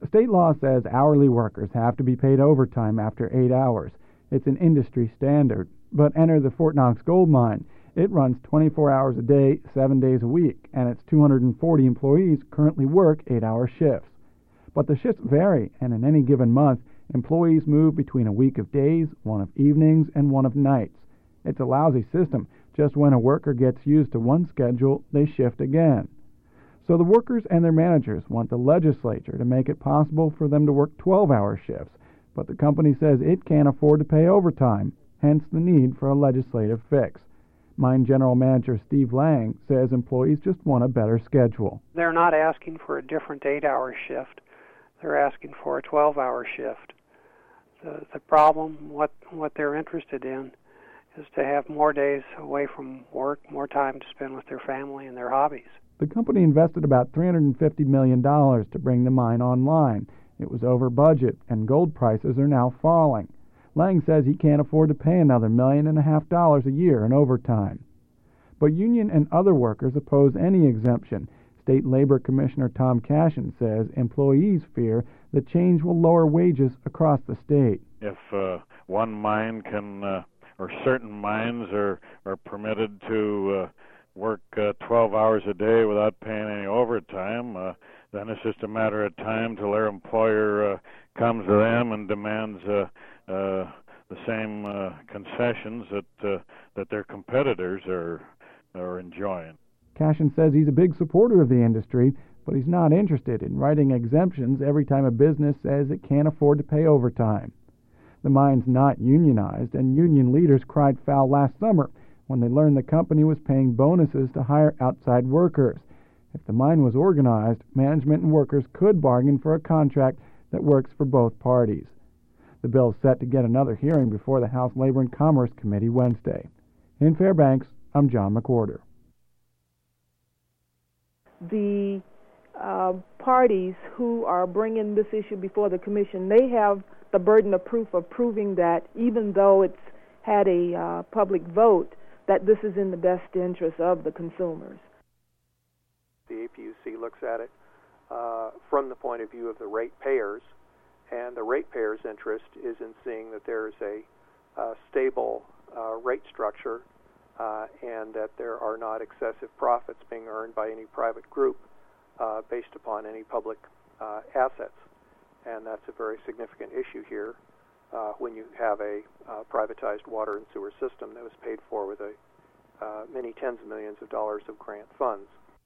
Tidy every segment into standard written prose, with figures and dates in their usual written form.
State law says hourly workers have to be paid overtime after 8 hours. It's an industry standard. But enter the Fort Knox gold mine. It runs 24 hours a day, 7 days a week, and its 240 employees currently work 8-hour shifts. But the shifts vary, and in any given month, employees move between a week of days, one of evenings, and one of nights. It's a lousy system. Just when a worker gets used to one schedule, they shift again. So the workers and their managers want the legislature to make it possible for them to work 12-hour shifts, but the company says it can't afford to pay overtime, hence the need for a legislative fix. Mine General Manager Steve Lang says employees just want a better schedule. They're not asking for a different 8-hour shift. They're asking for a 12-hour shift. The problem, what they're interested in, is to have more days away from work, more time to spend with their family and their hobbies. The company invested about $350 million to bring the mine online. It was over budget, and gold prices are now falling. Lang says he can't afford to pay another $1.5 million a year in overtime. But union and other workers oppose any exemption. State Labor Commissioner Tom Cashin says employees fear the change will lower wages across the state. If one mine can, or certain mines are permitted to work 12 hours a day without paying any overtime, then it's just a matter of time till their employer comes to them and demands the same concessions that their competitors are enjoying. Cashin says he's a big supporter of the industry, but he's not interested in writing exemptions every time a business says it can't afford to pay overtime. The mine's not unionized, and union leaders cried foul last summer when they learned the company was paying bonuses to hire outside workers. If the mine was organized, management and workers could bargain for a contract that works for both parties. The bill is set to get another hearing before the House Labor and Commerce Committee Wednesday. In Fairbanks, I'm John McWhorter. The parties who are bringing this issue before the commission, they have the burden of proof of proving that even though it's had a public vote, that this is in the best interest of the consumers. The APUC looks at it from the point of view of the ratepayers, and the ratepayers' interest is in seeing that there is a stable rate structure and that there are not excessive profits being earned by any private group based upon any public assets. And that's a very significant issue here when you have a privatized water and sewer system that was paid for with many tens of millions of dollars of grant funds.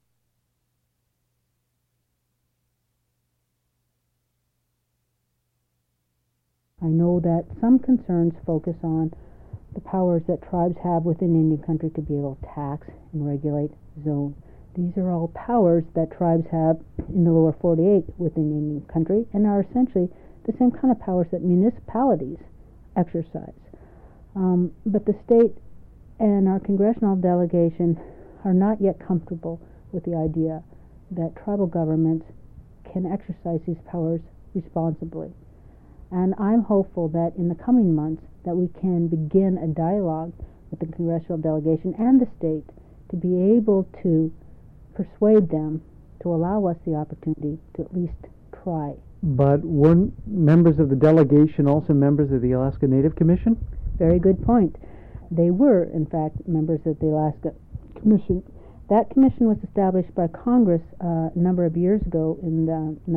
I know that some concerns focus on the powers that tribes have within Indian country to be able to tax and regulate, zone. These are all powers that tribes have in the lower 48 within Indian country and are essentially the same kind of powers that municipalities exercise. But the state and our congressional delegation are not yet comfortable with the idea that tribal governments can exercise these powers responsibly. And I'm hopeful that in the coming months that we can begin a dialogue with the congressional delegation and the state to be able to persuade them to allow us the opportunity to at least try. But weren't members of the delegation also members of the Alaska Native Commission? Very good point. They were, in fact, members of the Alaska Commission. That commission was established by Congress a number of years ago in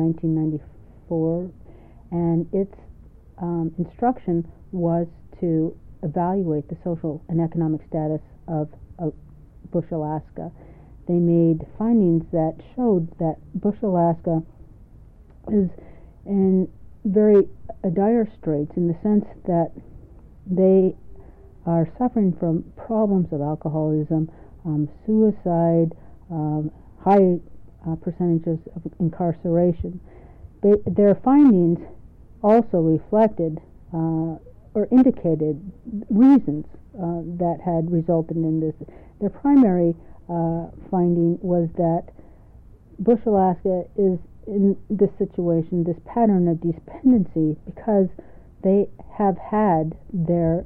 1994, and its instruction was to evaluate the social and economic status of Bush, Alaska. They made findings that showed that Bush, Alaska is in very dire straits in the sense that they are suffering from problems of alcoholism, suicide, high percentages of incarceration. Their findings also reflected or indicated reasons that had resulted in this. Their primary finding was that Bush, Alaska is in this situation, this pattern of dependency, because they have had their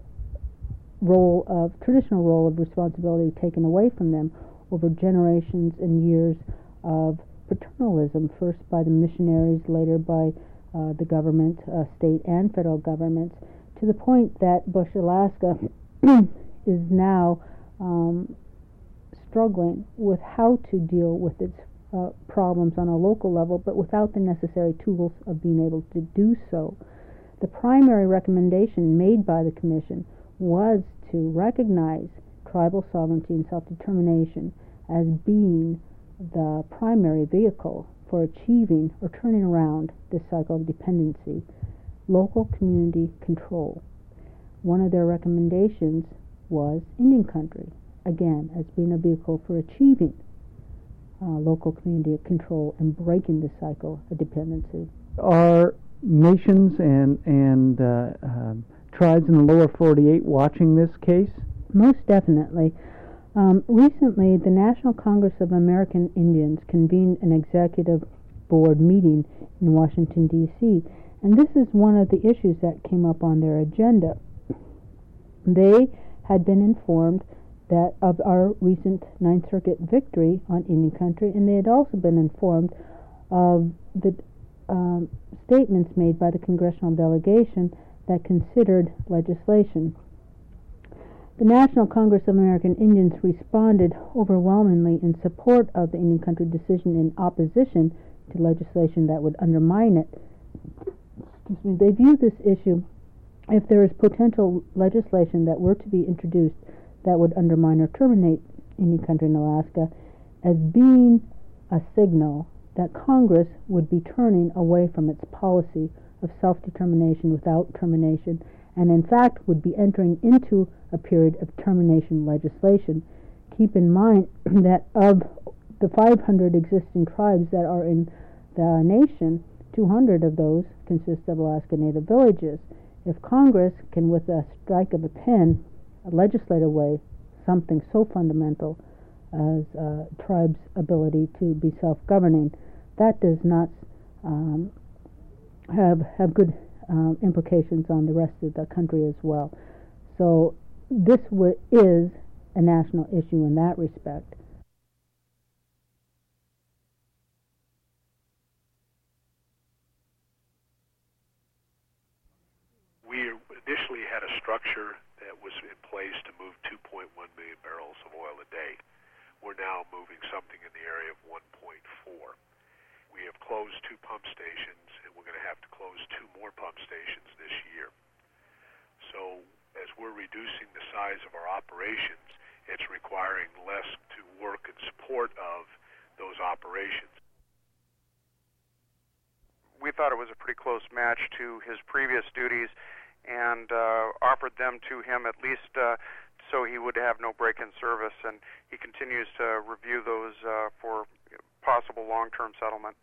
traditional role of responsibility taken away from them over generations and years of paternalism, first by the missionaries, later by the government, state and federal governments, to the point that Bush, Alaska is now struggling with how to deal with its problems on a local level, but without the necessary tools of being able to do so. The primary recommendation made by the Commission was to recognize tribal sovereignty and self-determination as being the primary vehicle for achieving or turning around this cycle of dependency. Local community control. One of their recommendations was Indian country, again, as being a vehicle for achieving local community control and breaking the cycle of dependency. Are nations and tribes in the lower 48 watching this case? Most definitely. Recently, the National Congress of American Indians convened an executive board meeting in Washington, D.C., and this is one of the issues that came up on their agenda. They had been informed that of our recent Ninth Circuit victory on Indian country, and they had also been informed of the statements made by the congressional delegation that considered legislation. The National Congress of American Indians responded overwhelmingly in support of the Indian country decision in opposition to legislation that would undermine it. Excuse me. They view this issue, if there is potential legislation that were to be introduced that would undermine or terminate Indian country in Alaska, as being a signal that Congress would be turning away from its policy of self-determination without termination, and in fact would be entering into a period of termination legislation. Keep in mind that of the 500 existing tribes that are in the nation, 200 of those consist of Alaska Native villages. If Congress can, with a strike of a pen, legislate away something so fundamental as tribes' ability to be self-governing, that does not have good implications on the rest of the country as well. So this is a national issue in that respect. We initially had a structure that was in place to move 2.1 million barrels of oil a day. We're now moving something in the area of 1.4. We have closed 2 pump stations, and we're going to have to close 2 more pump stations this year. So as we're reducing the size of our operations, it's requiring less to work in support of those operations. We thought it was a pretty close match to his previous duties, and offered them to him at least so he would have no break in service, and he continues to review those for possible long-term settlement.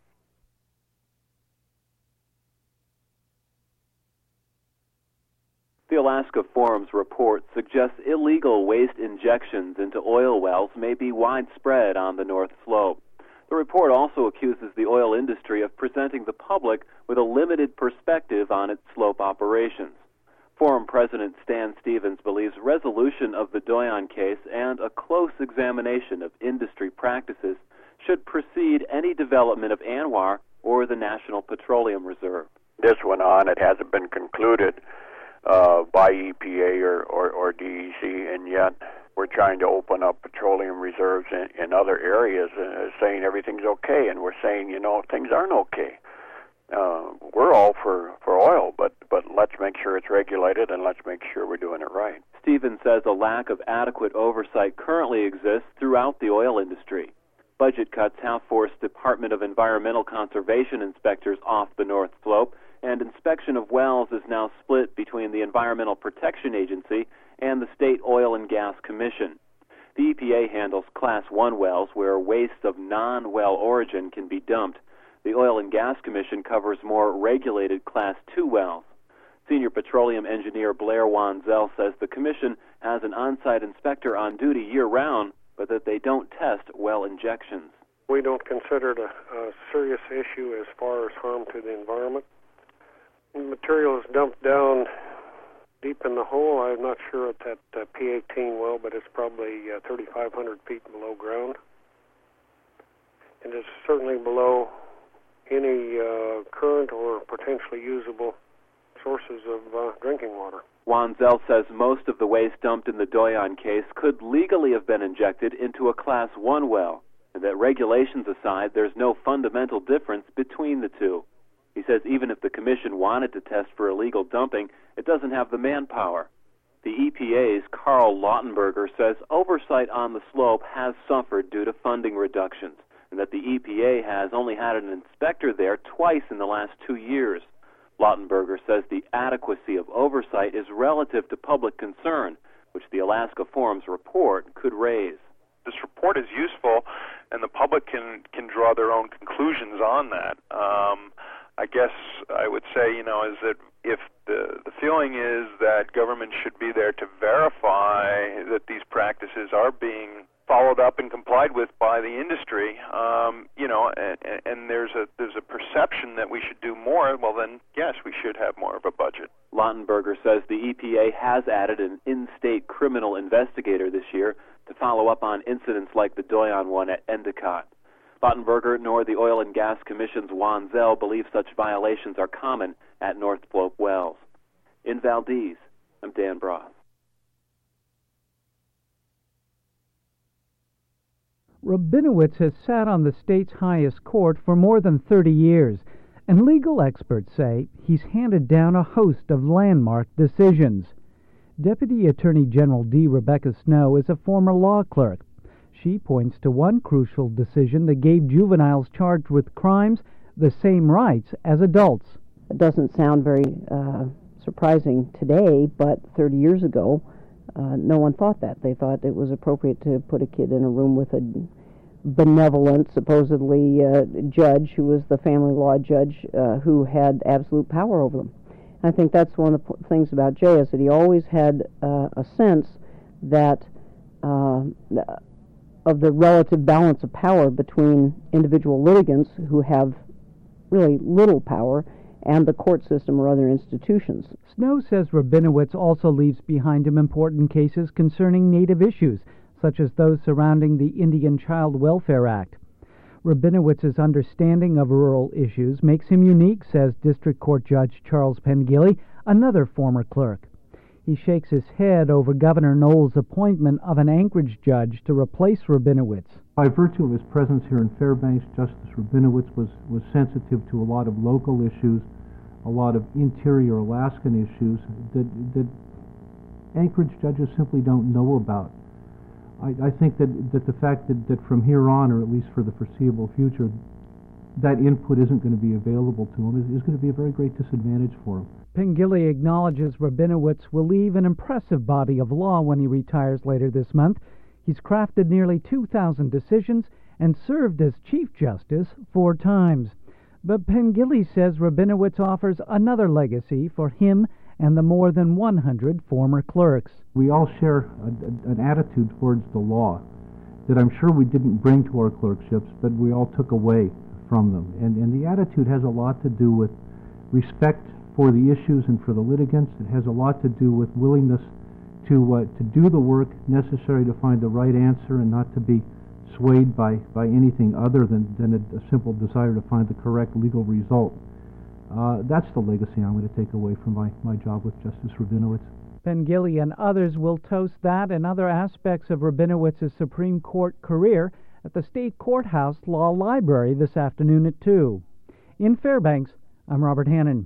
The Alaska Forum's report suggests illegal waste injections into oil wells may be widespread on the North Slope. The report also accuses the oil industry of presenting the public with a limited perspective on its slope operations. Forum President Stan Stevens believes resolution of the Doyon case and a close examination of industry practices should precede any development of ANWR or the National Petroleum Reserve. This went on. It hasn't been concluded by EPA or DEC, and yet we're trying to open up petroleum reserves in other areas, saying everything's okay, and we're saying, things aren't okay. We're all for oil, but let's make sure it's regulated, and let's make sure we're doing it right. Stevens says a lack of adequate oversight currently exists throughout the oil industry. Budget cuts have forced Department of Environmental Conservation inspectors off the North Slope, and inspection of wells is now split between the Environmental Protection Agency and the State Oil and Gas Commission. The EPA handles Class 1 wells where waste of non-well origin can be dumped. The Oil and Gas Commission covers more regulated Class 2 wells. Senior Petroleum Engineer Blair Wanzell says the Commission has an on-site inspector on duty year-round, but that they don't test well injections. We don't consider it a serious issue as far as harm to the environment. The material is dumped down deep in the hole. I'm not sure at that P18 well, but it's probably 3,500 feet below ground. And it's certainly below any current or potentially usable sources of drinking water. Wanzel says most of the waste dumped in the Doyon case could legally have been injected into a Class 1 well, and that regulations aside, there's no fundamental difference between the two. He says even if the Commission wanted to test for illegal dumping, it doesn't have the manpower. The EPA's Carl Lautenberger says oversight on the slope has suffered due to funding reductions, and that the EPA has only had an inspector there twice in the last 2 years. Lautenberger says the adequacy of oversight is relative to public concern, which the Alaska Forum's report could raise. This report is useful, and the public can draw their own conclusions on that. I guess I would say, is that if the feeling is that government should be there to verify that these practices are being followed up and complied with by the industry, and there's a perception that we should do more, well then, yes, we should have more of a budget. Lautenberger says the EPA has added an in-state criminal investigator this year to follow up on incidents like the Doyon one at Endicott. Lautenberger nor the Oil and Gas Commission's Wanzel believe such violations are common at North Slope wells. In Valdez, I'm Dan Broth. Rabinowitz has sat on the state's highest court for more than 30 years, and legal experts say he's handed down a host of landmark decisions. Deputy Attorney General D. Rebecca Snow is a former law clerk. She points to one crucial decision that gave juveniles charged with crimes the same rights as adults. It doesn't sound very surprising today, but 30 years ago, no one thought that. They thought it was appropriate to put a kid in a room with a benevolent, supposedly, judge who was the family law judge who had absolute power over them. I think that's one of the things about Jay, is that he always had a sense that of the relative balance of power between individual litigants who have really little power and the court system or other institutions. Snow says Rabinowitz also leaves behind him important cases concerning Native issues, such as those surrounding the Indian Child Welfare Act. Rabinowitz's understanding of rural issues makes him unique, says District Court Judge Charles Pengilly, another former clerk. He shakes his head over Governor Knowles' appointment of an Anchorage judge to replace Rabinowitz. By virtue of his presence here in Fairbanks, Justice Rabinowitz was sensitive to a lot of local issues, a lot of interior Alaskan issues that Anchorage judges simply don't know about. I think that the fact that from here on, or at least for the foreseeable future, that input isn't going to be available to him is going to be a very great disadvantage for him. Pengilly acknowledges Rabinowitz will leave an impressive body of law when he retires later this month. He's crafted nearly 2,000 decisions and served as Chief Justice 4 times. But Pengilly says Rabinowitz offers another legacy for him and the more than 100 former clerks. We all share an attitude towards the law that I'm sure we didn't bring to our clerkships, but we all took away from them. And the attitude has a lot to do with respect for the issues and for the litigants. It has a lot to do with willingness to do the work necessary to find the right answer and not to be swayed by anything other than a simple desire to find the correct legal result. That's the legacy I'm going to take away from my job with Justice Rabinowitz. Pengilly and others will toast that and other aspects of Rabinowitz's Supreme Court career at the State Courthouse Law Library this afternoon at 2. In Fairbanks, I'm Robert Hannon.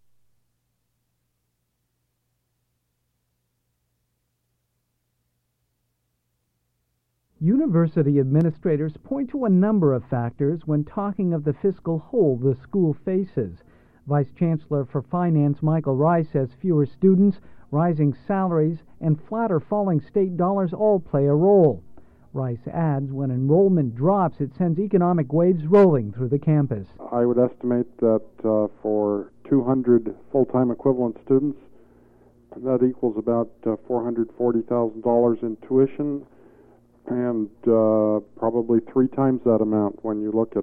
University administrators point to a number of factors when talking of the fiscal hole the school faces. Vice Chancellor for Finance Michael Rice says fewer students, rising salaries, and flatter falling state dollars all play a role. Rice adds when enrollment drops, it sends economic waves rolling through the campus. I would estimate that for 200 full-time equivalent students, that equals about $440,000 in tuition, and probably 3 times that amount when you look at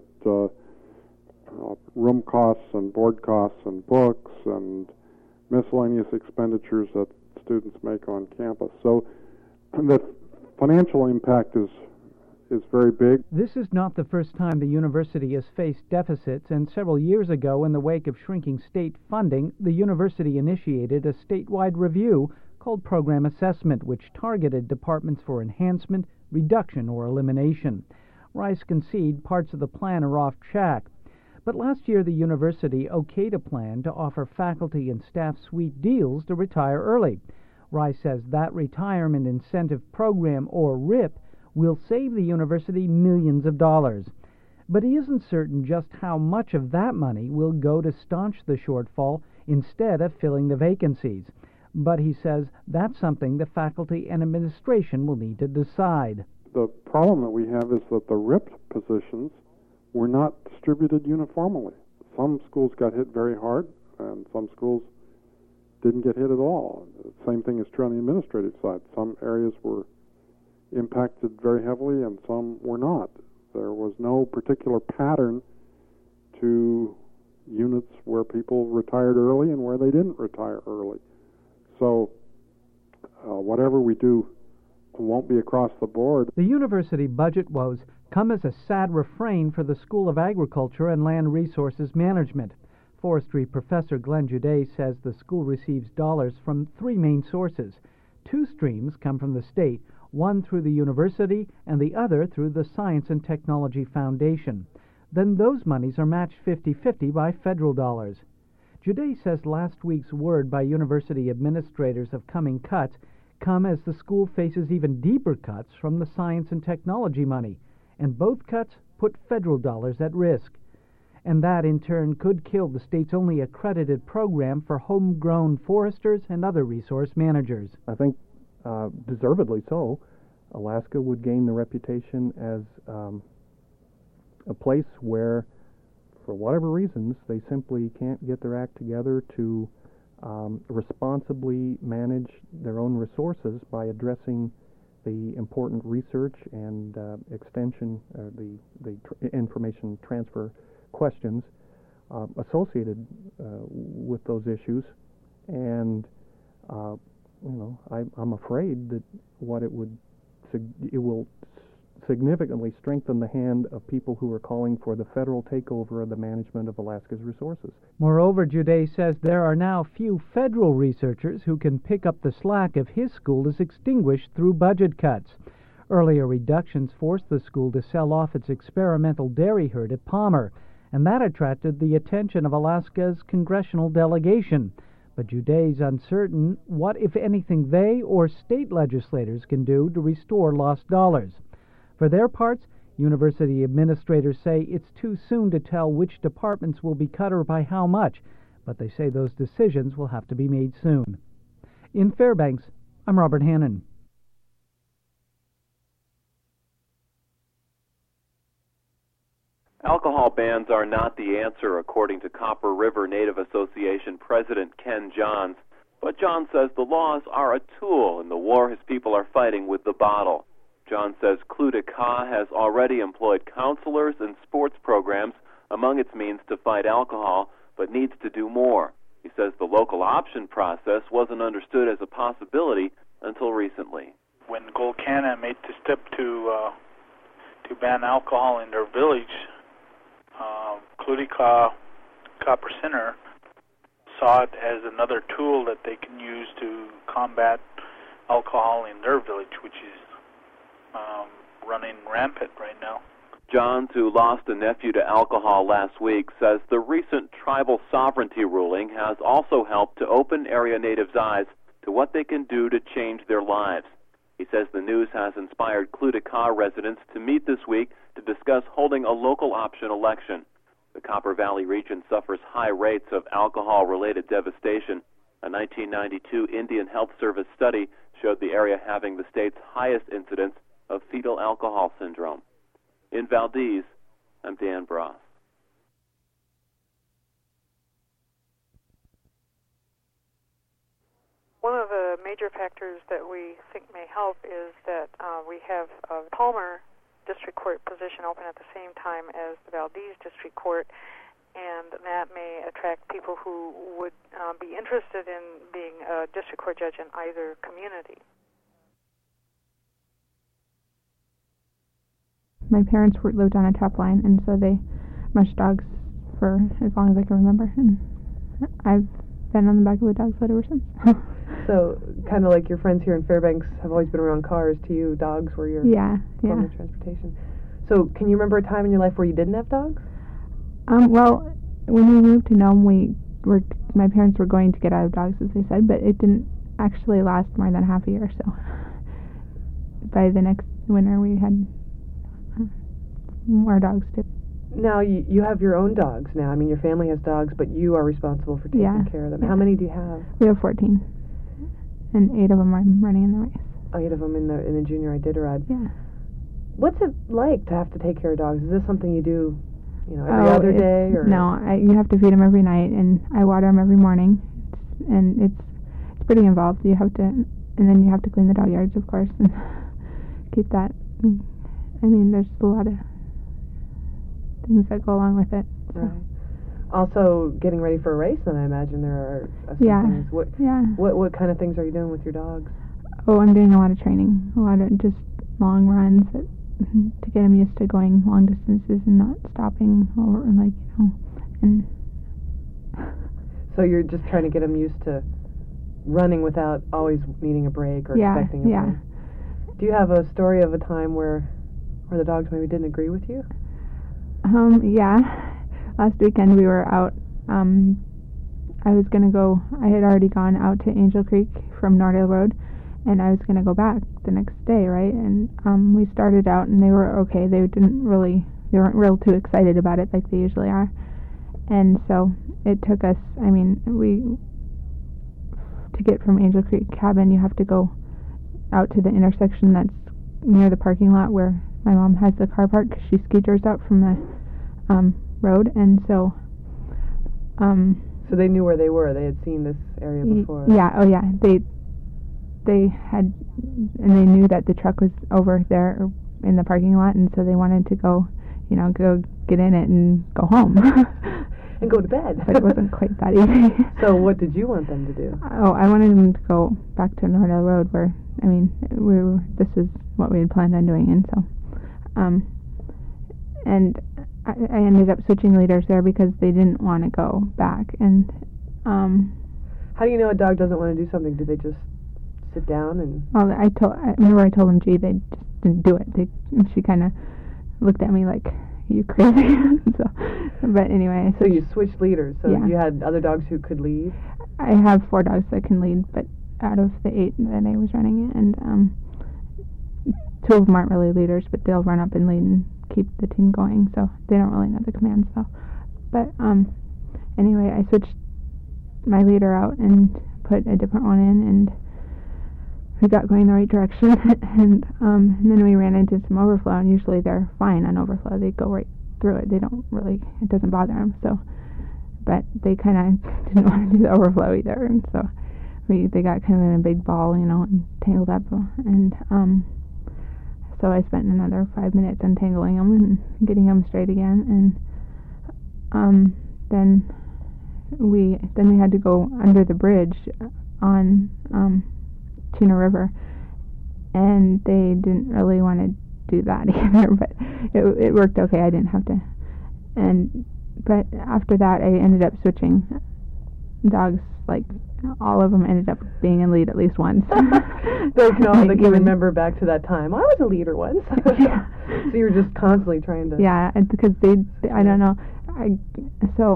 room costs and board costs and books and miscellaneous expenditures that students make on campus. So the financial impact is is very big. This is not the first time the university has faced deficits, and several years ago, in the wake of shrinking state funding, the university initiated a statewide review called Program Assessment, which targeted departments for enhancement, reduction, or elimination. Rice conceded parts of the plan are off track. But last year, the university okayed a plan to offer faculty and staff sweet deals to retire early. Rice says that Retirement Incentive Program, or RIP, will save the university millions of dollars. But he isn't certain just how much of that money will go to staunch the shortfall instead of filling the vacancies. But he says that's something the faculty and administration will need to decide. The problem that we have is that the RIP positions were not distributed uniformly. Some schools got hit very hard, and some schools didn't get hit at all. The same thing is true on the administrative side. Some areas were impacted very heavily, and some were not. There was no particular pattern to units where people retired early and where they didn't retire early. So whatever we do won't be across the board. The university budget woes come as a sad refrain for the School of Agriculture and Land Resources Management. Forestry professor Glenn Juday says the school receives dollars from three main sources. Two streams come from the state, one through the university and the other through the Science and Technology Foundation. Then those monies are matched 50-50 by federal dollars. Juday says last week's word by university administrators of coming cuts come as the school faces even deeper cuts from the science and technology money, and both cuts put federal dollars at risk. And that, in turn, could kill the state's only accredited program for homegrown foresters and other resource managers. I think, deservedly so, Alaska would gain the reputation as a place where, for whatever reasons, they simply can't get their act together to responsibly manage their own resources by addressing the important research and extension, the information transfer questions associated with those issues. And I'm afraid that it will significantly strengthen the hand of people who are calling for the federal takeover of the management of Alaska's resources. Moreover, Juday says there are now few federal researchers who can pick up the slack if his school is extinguished through budget cuts. Earlier reductions forced the school to sell off its experimental dairy herd at Palmer, and that attracted the attention of Alaska's congressional delegation. But Juday's uncertain what, if anything, they or state legislators can do to restore lost dollars. For their parts, university administrators say it's too soon to tell which departments will be cut or by how much, but they say those decisions will have to be made soon. In Fairbanks, I'm Robert Hannon. Alcohol bans are not the answer, according to Copper River Native Association President Ken Johns. But Johns says the laws are a tool in the war his people are fighting with the bottle. John says Clou de Cas has already employed counselors and sports programs among its means to fight alcohol, but needs to do more. He says the local option process wasn't understood as a possibility until recently. When Golconda made the step to ban alcohol in their village, Clou de Cas Copper Center saw it as another tool that they can use to combat alcohol in their village, which is running rampant right now. Johns, who lost a nephew to alcohol last week, says the recent tribal sovereignty ruling has also helped to open area natives' eyes to what they can do to change their lives. He says the news has inspired Clou de Cas residents to meet this week to discuss holding a local option election. The Copper Valley region suffers high rates of alcohol-related devastation. A 1992 Indian Health Service study showed the area having the state's highest incidence of fetal alcohol syndrome. In Valdez, I'm Dan Bross. One of the major factors that we think may help is that we have a Palmer District Court position open at the same time as the Valdez District Court, and that may attract people who would be interested in being a District Court judge in either community. my parents lived on a trap line, and so they mushed dogs for as long as I can remember, and I've been on the back of a dog sled ever since. So, kind of like your friends here in Fairbanks have always been around cars, to you, dogs were your form of transportation. So, can you remember a time in your life where you didn't have dogs? Well, when we moved to Nome, my parents were going to get out of dogs, as they said, but it didn't actually last more than half a year, so by the next winter we had more dogs too. Now, you have your own dogs now. I mean, your family has dogs, but you are responsible for taking care of them. How many do you have? We have 14, and 8 of them I'm running in the race. 8 of them in the junior Iditarod. Yeah. What's it like to have to take care of dogs? Is this something you do, every other day? Or? No, you have to feed them every night, and I water them every morning, and it's pretty involved. You have to, and then you have to clean the dog yards, of course, and keep that. I mean, there's a lot of things that go along with it. So. Right. Also, getting ready for a race, then I imagine there are some things. What kind of things are you doing with your dogs? Oh, I'm doing a lot of training, a lot of just long runs to get them used to going long distances and not stopping or and. So you're just trying to get them used to running without always needing a break or expecting a break. Do you have a story of a time where the dogs maybe didn't agree with you? Last weekend we were out. I had already gone out to Angel Creek from Nordale Road, and I was going to go back the next day, right? And we started out, and they were okay. They weren't real too excited about it like they usually are. And so it took us, to get from Angel Creek Cabin, you have to go out to the intersection that's near the parking lot where my mom has the car park, because she ski-tours out from the road, and so so they knew where they were. They had seen this area before. They had, and they knew that the truck was over there in the parking lot, and so they wanted to go get in it and go home. And go to bed. But it wasn't quite that easy. So what did you want them to do? Oh, I wanted them to go back to Nordale Road, where, this is what we had planned on doing, and so, and I ended up switching leaders there because they didn't want to go back, and, How do you know a dog doesn't want to do something? Do they just sit down and... Well, I remember I told them, gee, they just didn't do it. She kind of looked at me like, you crazy? But anyway. So you switched leaders. So you had other dogs who could lead? I have 4 dogs that can lead, but out of the 8 that I was running, and 2 of them aren't really leaders, but they'll run up and lead and keep the team going, so they don't really know the commands, though. But anyway, I switched my leader out and put a different one in, and we got going the right direction. And then we ran into some overflow, and usually they're fine on overflow. They go right through it. It doesn't bother them. So, but they kind of didn't want to do the overflow either, and so they got kind of in a big ball, and tangled up, and so I spent another 5 minutes untangling them and getting them straight again, and then we had to go under the bridge on Chino River, and they didn't really want to do that either, but it worked okay. I didn't have to, but after that I ended up switching dogs. Like, all of them ended up being in lead at least once. They can remember back to that time. I was a leader once. So you were just constantly trying to... Yeah, because they I don't know. So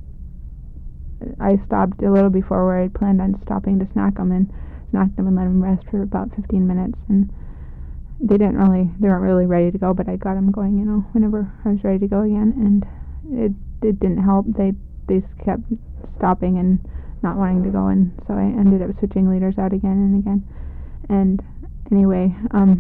I stopped a little before where I planned on stopping to snack them, and snacked them and let them rest for about 15 minutes. And they weren't really ready to go, but I got them going, whenever I was ready to go again. And it didn't help. They kept stopping and not wanting to go, and so I ended up switching leaders out again and again. And anyway,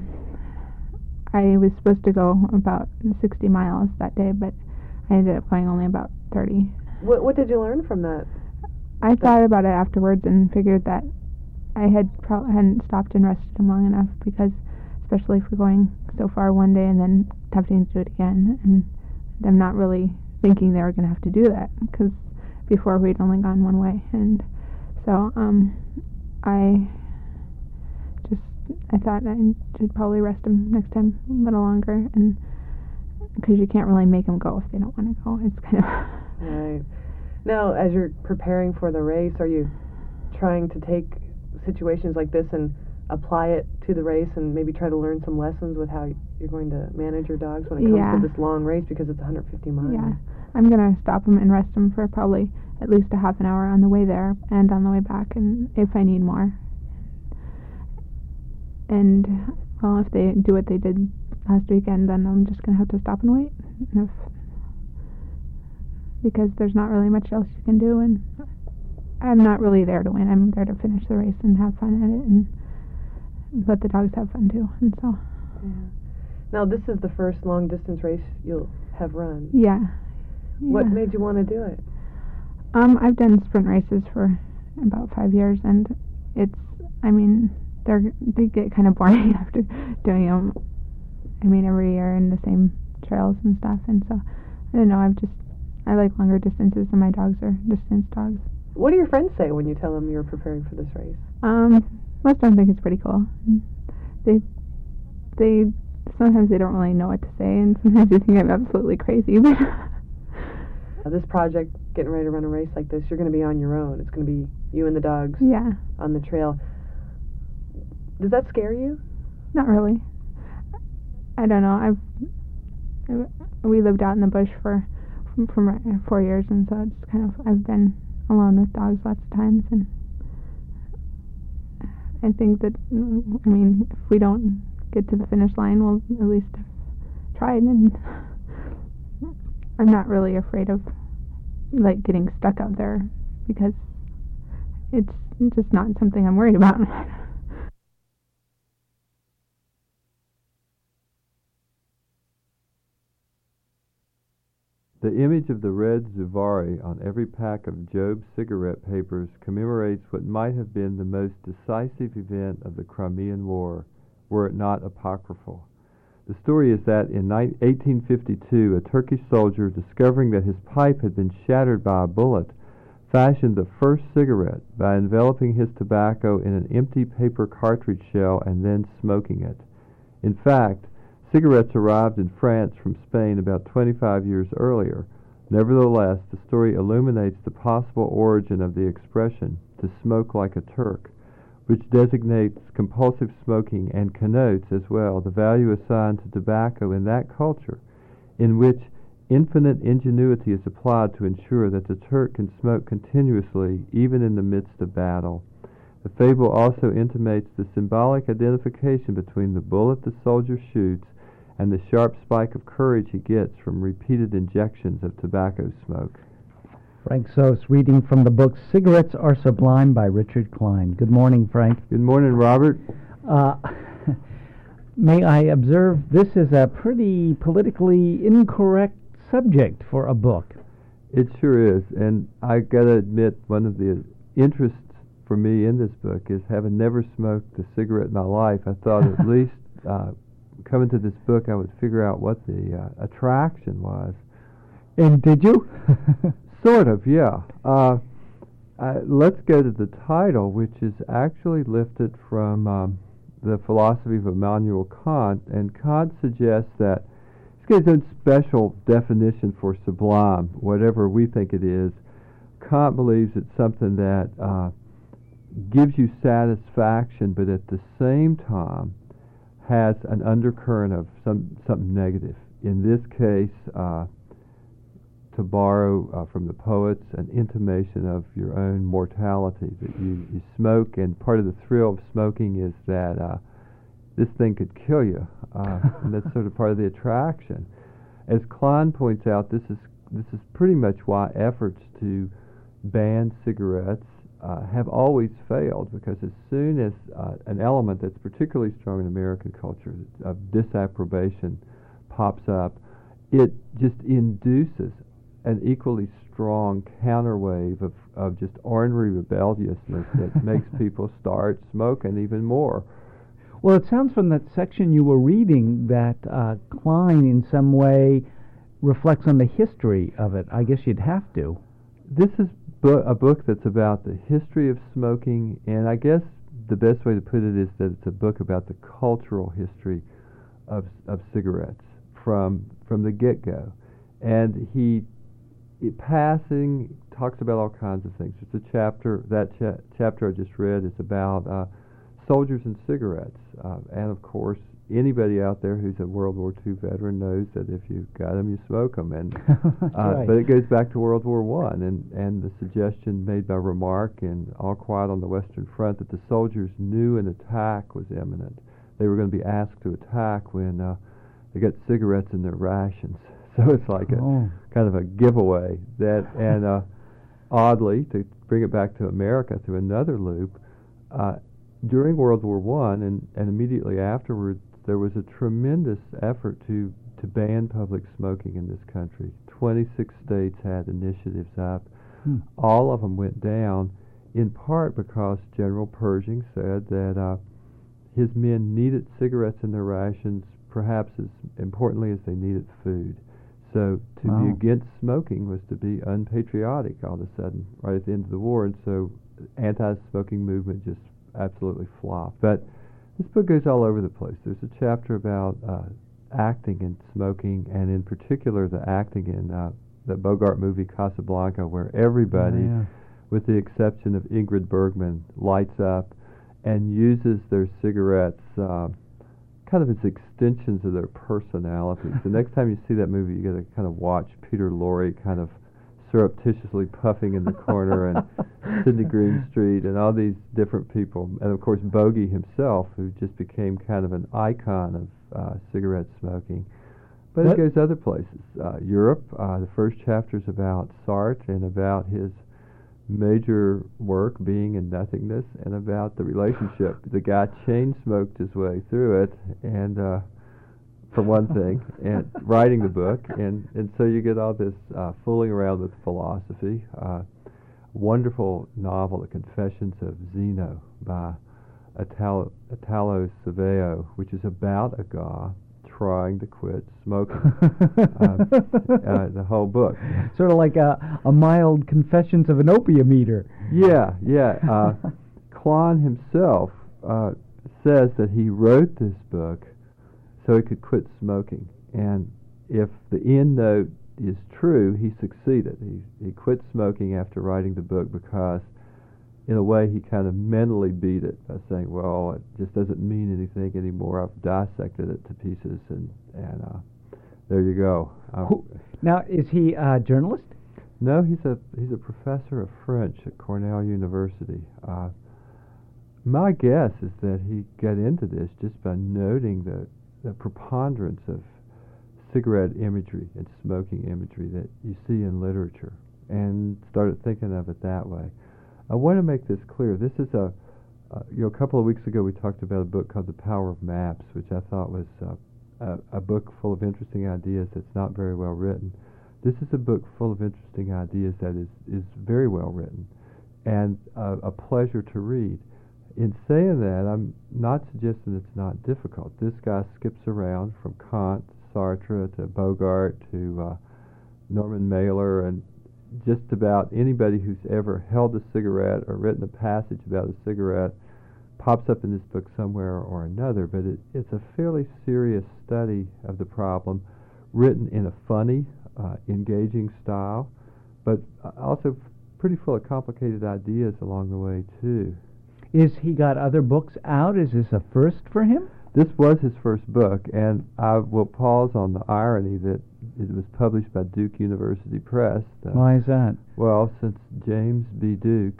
I was supposed to go about 60 miles that day, but I ended up going only about 30. What did you learn from that? I thought about it afterwards and figured that I hadn't stopped and rested them long enough, because especially for going so far one day and then having to do it again, and them not really thinking they were going to have to do that, because before we'd only gone one way. And so I thought I should probably rest them next time a little longer, and because you can't really make them go if they don't want to go. It's kind of right. Now, as you're preparing for the race, are you trying to take situations like this and apply it to the race and maybe try to learn some lessons with how you're going to manage your dogs when it comes to this long race, because it's 150 miles? Yeah. I'm going to stop them and rest them for probably at least a half an hour on the way there and on the way back, and if I need more. And, well, if they do what they did last weekend, then I'm just going to have to stop and wait. Because there's not really much else you can do, and I'm not really there to win. I'm there to finish the race and have fun at it and let the dogs have fun too. And so. Yeah. Now, this is the first long-distance race you'll have run. Yeah. What made you want to do it? I've done sprint races for about 5 years, and they get kind of boring after doing them. Every year in the same trails and stuff, and so I don't know. I like longer distances, and my dogs are distance dogs. What do your friends say when you tell them you're preparing for this race? Most of them think it's pretty cool. They sometimes they don't really know what to say, and sometimes they think I'm absolutely crazy. But this project, getting ready to run a race like this, you're going to be on your own. It's going to be you and the dogs on the trail. Does that scare you? Not really. I don't know. We lived out in the bush for 4 years, and so it's kind of, I've been alone with dogs lots of times, and I think that, if we don't get to the finish line, we'll at least have tried, and I'm not really afraid of getting stuck out there, because it's just not something I'm worried about. The image of the red Zuvari on every pack of Job's cigarette papers commemorates what might have been the most decisive event of the Crimean War, were it not apocryphal. The story is that in 1852, a Turkish soldier, discovering that his pipe had been shattered by a bullet, fashioned the first cigarette by enveloping his tobacco in an empty paper cartridge shell and then smoking it. In fact, cigarettes arrived in France from Spain about 25 years earlier. Nevertheless, the story illuminates the possible origin of the expression, to smoke like a Turk, which designates compulsive smoking and connotes as well the value assigned to tobacco in that culture, in which infinite ingenuity is applied to ensure that the Turk can smoke continuously even in the midst of battle. The fable also intimates the symbolic identification between the bullet the soldier shoots and the sharp spike of courage he gets from repeated injections of tobacco smoke. Frank Sos reading from the book Cigarettes Are Sublime by Richard Klein. Good morning, Frank. Good morning, Robert. May I observe this is a pretty politically incorrect subject for a book. It sure is, and I gotta admit, one of the interests for me in this book is, having never smoked a cigarette in my life, I thought at least coming to this book I would figure out what the attraction was. And did you? Sort of, yeah. Let's go to the title, which is actually lifted from the philosophy of Immanuel Kant, and Kant suggests that he's got his own special definition for sublime, whatever we think it is. Kant believes it's something that gives you satisfaction, but at the same time has an undercurrent of something negative. In this case, to borrow from the poets, an intimation of your own mortality, that you smoke, and part of the thrill of smoking is that this thing could kill you, and that's sort of part of the attraction. As Klein points out, this is pretty much why efforts to ban cigarettes have always failed, because as soon as an element that's particularly strong in American culture of disapprobation pops up, it just induces an equally strong counterwave of just ornery rebelliousness that makes people start smoking even more. Well, it sounds from that section you were reading that Klein in some way reflects on the history of it. I guess you'd have to. This is a book that's about the history of smoking, and I guess the best way to put it is that it's a book about the cultural history of cigarettes. from the get-go. And passing talks about all kinds of things. It's a chapter, chapter I just read is about soldiers and cigarettes. And of course, anybody out there who's a World War II veteran knows that if you got them, you smoke them. And right. But it goes back to World War I, and the suggestion made by Remarque in All Quiet on the Western Front that the soldiers knew an attack was imminent. They were going to be asked to attack when they got cigarettes in their rations. So it's like a kind of a giveaway. That and oddly, to bring it back to America through another loop, during World War I and immediately afterwards, there was a tremendous effort to ban public smoking in this country. 26 states had initiatives up. All of them went down, in part because General Pershing said that his men needed cigarettes in their rations, perhaps as importantly as they needed food. So to be against smoking was to be unpatriotic all of a sudden, right at the end of the war, and so anti-smoking movement just absolutely flopped. But this book goes all over the place. There's a chapter about acting and smoking, and in particular the acting in the Bogart movie Casablanca, where everybody, with the exception of Ingrid Bergman, lights up and uses their cigarettes kind of as extensions of their personalities. The next time you see that movie, you got to kind of watch Peter Lorre kind of surreptitiously puffing in the corner, and Sidney Greenstreet, and all these different people, and of course Bogey himself, who just became kind of an icon of cigarette smoking. But it goes other places. Europe, the first chapter is about Sartre and about his major work, Being and Nothingness, and about the relationship. The guy chain smoked his way through it, and for one thing, and writing the book, and so you get all this fooling around with philosophy. Wonderful novel, The Confessions of Zeno, by Italo Saveo, which is about a guy trying to quit smoking. The whole book. Sort of like a mild Confessions of an Opium Eater. Yeah. Klon himself says that he wrote this book so he could quit smoking. And if the end note is true, he succeeded. He quit smoking after writing the book because, in a way, he kind of mentally beat it by saying, well, it just doesn't mean anything anymore. I've dissected it to pieces, and there you go. Now, is he a journalist? No, he's a professor of French at Cornell University. My guess is that he got into this just by noting the preponderance of cigarette imagery and smoking imagery that you see in literature, and started thinking of it that way. I want to make this clear. This is a couple of weeks ago we talked about a book called The Power of Maps, which I thought was a book full of interesting ideas that's not very well written. This is a book full of interesting ideas that is very well written and a pleasure to read. In saying that, I'm not suggesting it's not difficult. This guy skips around from Kant, Sartre, to Bogart, to Norman Mailer, and just about anybody who's ever held a cigarette or written a passage about a cigarette pops up in this book somewhere or another. But it's a fairly serious study of the problem, written in a funny, engaging style, but also pretty full of complicated ideas along the way, too. Is he got other books out? Is this a first for him? This was his first book, and I will pause on the irony that it was published by Duke University Press. Why is that? Well, since James B. Duke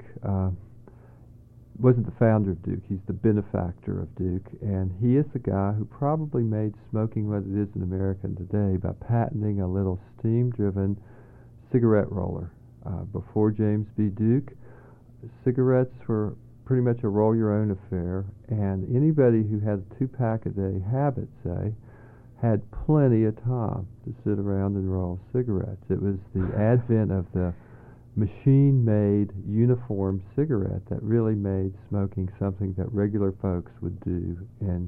wasn't the founder of Duke, he's the benefactor of Duke, and he is the guy who probably made smoking what it is in America today by patenting a little steam-driven cigarette roller. Before James B. Duke, cigarettes were pretty much a roll-your-own affair, and anybody who had a 2-pack-a-day habit, say, had plenty of time to sit around and roll cigarettes. It was the advent of the machine-made uniform cigarette that really made smoking something that regular folks would do, and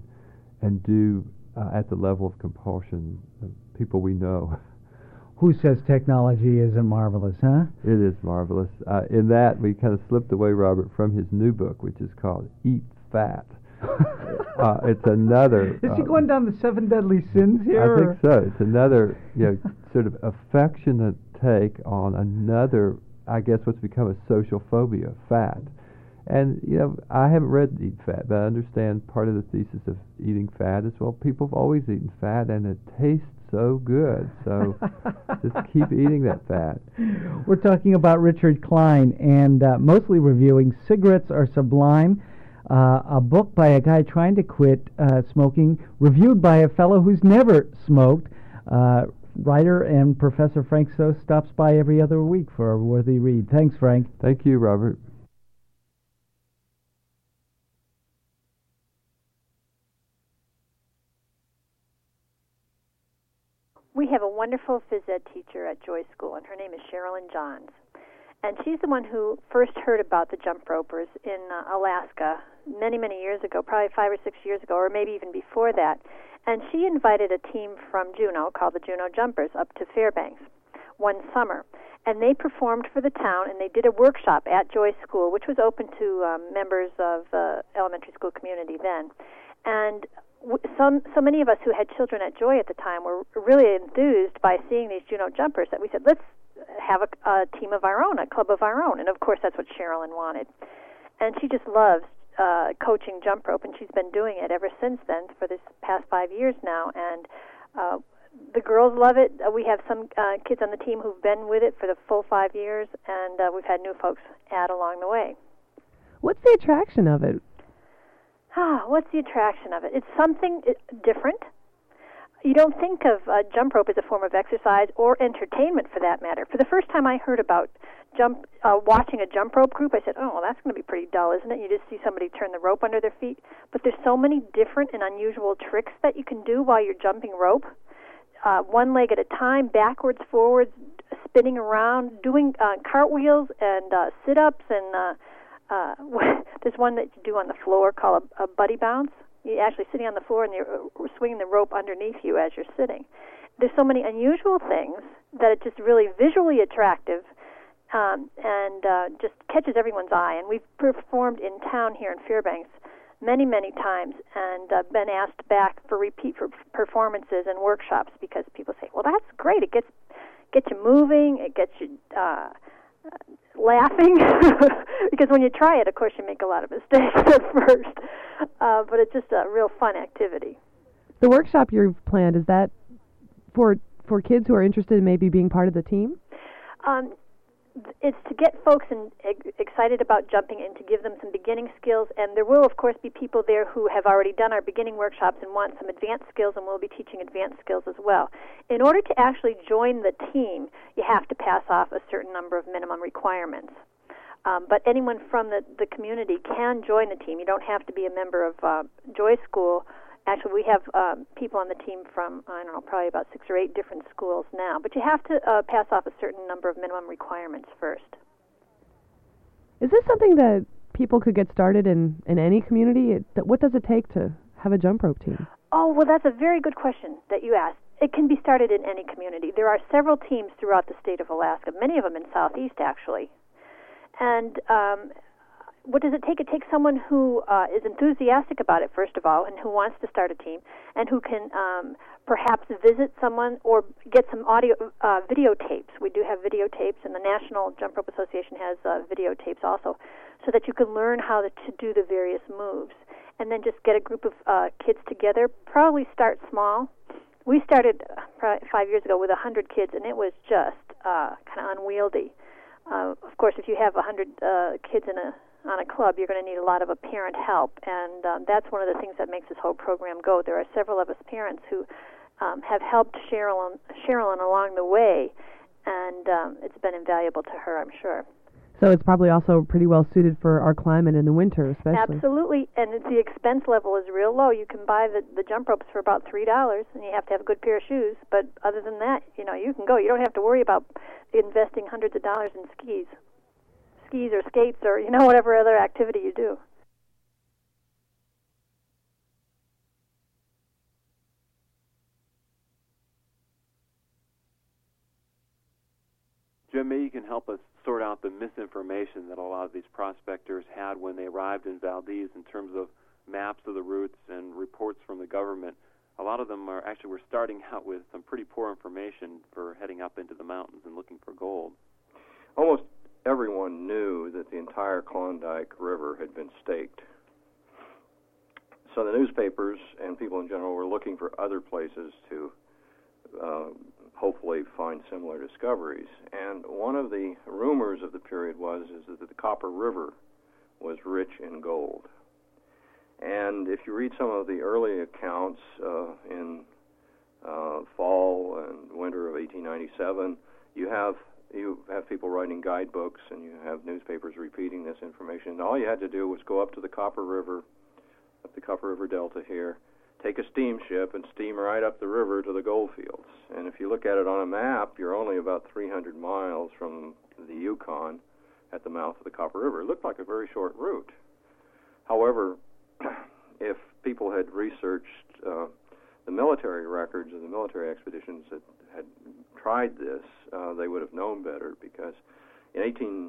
do at the level of compulsion, people we know. Who says technology isn't marvelous, huh? It is marvelous. In that, we kind of slipped away, Robert, from his new book, which is called Eat Fat. It's another. Is he going down the 7 deadly sins here? I think so. It's another, sort of affectionate take on another, I guess, what's become a social phobia, fat. And, I haven't read Eat Fat, but I understand part of the thesis of eating fat is, well, people have always eaten fat, and it tastes so good. So just keep eating that fat. We're talking about Richard Klein and mostly reviewing Cigarettes Are Sublime, a book by a guy trying to quit smoking, reviewed by a fellow who's never smoked. Writer and Professor Frank So stops by every other week for a worthy read. Thanks, Frank. Thank you, Robert. We have a wonderful phys ed teacher at Joy School, and her name is Sherilyn Johns. And she's the one who first heard about the jump ropers in Alaska many, many years ago, probably 5 or 6 years ago, or maybe even before that. And she invited a team from Juneau called the Juneau Jumpers up to Fairbanks one summer. And they performed for the town, and they did a workshop at Joy School, which was open to members of the elementary school community then. And so many of us who had children at Joy at the time were really enthused by seeing these Juneau Jumpers that we said, let's have a team of our own, a club of our own. And, of course, that's what Sherilyn wanted. And she just loves coaching jump rope, and she's been doing it ever since then for this past 5 years now. And the girls love it. We have some kids on the team who've been with it for the full 5 years, and we've had new folks add along the way. What's the attraction of it? What's the attraction of it? It's something different. You don't think of jump rope as a form of exercise or entertainment, for that matter. For the first time I heard about watching a jump rope group, I said, oh, well, that's going to be pretty dull, isn't it? You just see somebody turn the rope under their feet. But there's so many different and unusual tricks that you can do while you're jumping rope. One leg at a time, backwards, forwards, spinning around, doing cartwheels and sit-ups, and there's one that you do on the floor called a buddy bounce. You're actually sitting on the floor and you're swinging the rope underneath you as you're sitting. There's so many unusual things that it's just really visually attractive and just catches everyone's eye. And we've performed in town here in Fairbanks many, many times and been asked back for repeat performances and workshops because people say, well, that's great. It gets you moving. It gets you laughing because when you try it, of course, you make a lot of mistakes at first, but it's just a real fun activity. The workshop you've planned, is that for kids who are interested in maybe being part of the team? It's to get folks excited about jumping and to give them some beginning skills, and there will, of course, be people there who have already done our beginning workshops and want some advanced skills, and we'll be teaching advanced skills as well. In order to actually join the team, you have to pass off a certain number of minimum requirements. But anyone from the community can join the team. You don't have to be a member of Joy School. Actually, we have people on the team from, I don't know, probably about 6 or 8 different schools now. But you have to pass off a certain number of minimum requirements first. Is this something that people could get started in any community? What does it take to have a jump rope team? Oh, well, that's a very good question that you asked. It can be started in any community. There are several teams throughout the state of Alaska, many of them in Southeast, actually. And what does it take? It takes someone who is enthusiastic about it, first of all, and who wants to start a team, and who can perhaps visit someone or get some videotapes. We do have videotapes, and the National Jump Rope Association has videotapes also, so that you can learn how to do the various moves. And then just get a group of kids together, probably start small. We started probably 5 years ago with 100 kids, and it was just kind of unwieldy. Of course, if you have 100 kids on a club, you're going to need a lot of apparent help, and that's one of the things that makes this whole program go. There are several of us parents who have helped Sherilyn along the way, and it's been invaluable to her, I'm sure. So it's probably also pretty well suited for our climate in the winter, especially. Absolutely, and the expense level is real low. You can buy the jump ropes for about $3, and you have to have a good pair of shoes. But other than that, you can go. You don't have to worry about investing hundreds of dollars in skis or skates or whatever other activity you do. Jim, maybe you can help us sort out the misinformation that a lot of these prospectors had when they arrived in Valdez in terms of maps of the routes and reports from the government, a lot of them we're starting out with some pretty poor information for heading up into the mountains and looking for gold. Almost everyone knew that the entire Klondike River had been staked. So the newspapers and people in general were looking for other places to hopefully find similar discoveries. And one of the rumors of the period is that the Copper River was rich in gold. And if you read some of the early accounts in fall and winter of 1897, you have people writing guidebooks and you have newspapers repeating this information. And all you had to do was go up to the Copper River, up the Copper River Delta here, take a steamship and steam right up the river to the gold fields. And if you look at it on a map, you're only about 300 miles from the Yukon at the mouth of the Copper River. It looked like a very short route. However, if people had researched the military records of the military expeditions that had tried this, they would have known better, because in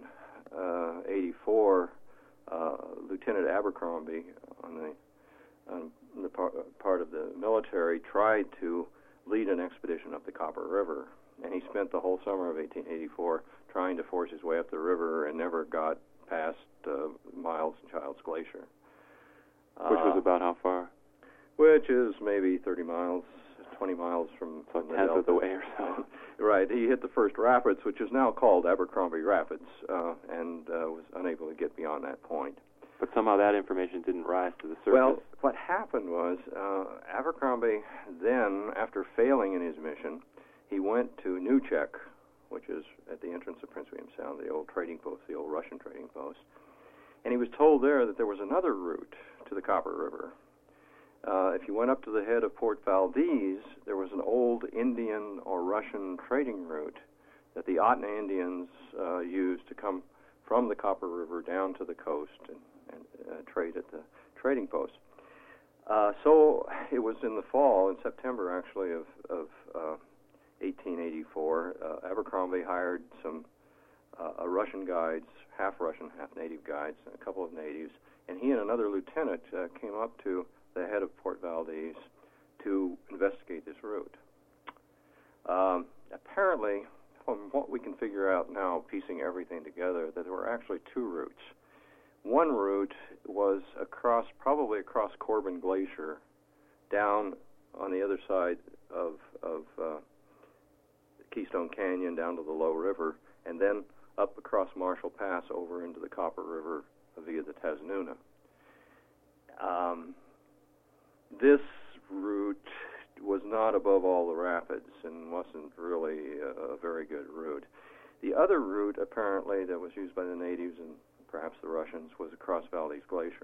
1884, Lieutenant Abercrombie on the part of the military tried to lead an expedition up the Copper River, and he spent the whole summer of 1884 trying to force his way up the river and never got past Miles and Childs Glacier. Which was about how far? Which is maybe 30 miles, 20 miles from the Delta. tenth of the way or so. Right. He hit the first rapids, which is now called Abercrombie Rapids, and was unable to get beyond that point. But somehow that information didn't rise to the surface. Well, what happened was Abercrombie then, after failing in his mission, he went to Nuchek, which is at the entrance of Prince William Sound, the old trading post, the old Russian trading post. And he was told there that there was another route to the Copper River. If you went up to the head of Port Valdez, there was an old Indian or Russian trading route that the Otna Indians used to come from the Copper River down to the coast and trade at the trading post. So it was in the fall, in September actually, of 1884, Abercrombie hired some Russian guides, half Russian, half native guides, and a couple of natives, and he and another lieutenant came up to the head of Port Valdez to investigate this route. Apparently, from what we can figure out now, piecing everything together, that there were actually two routes. One route was probably across Corbin Glacier, down on the other side of Keystone Canyon, down to the Low River, and then up across Marshall Pass over into the Copper River via the Tasnuna. This route was not above all the rapids and wasn't really a very good route. The other route, apparently, that was used by the natives and perhaps the Russians, was across Valdez Glacier.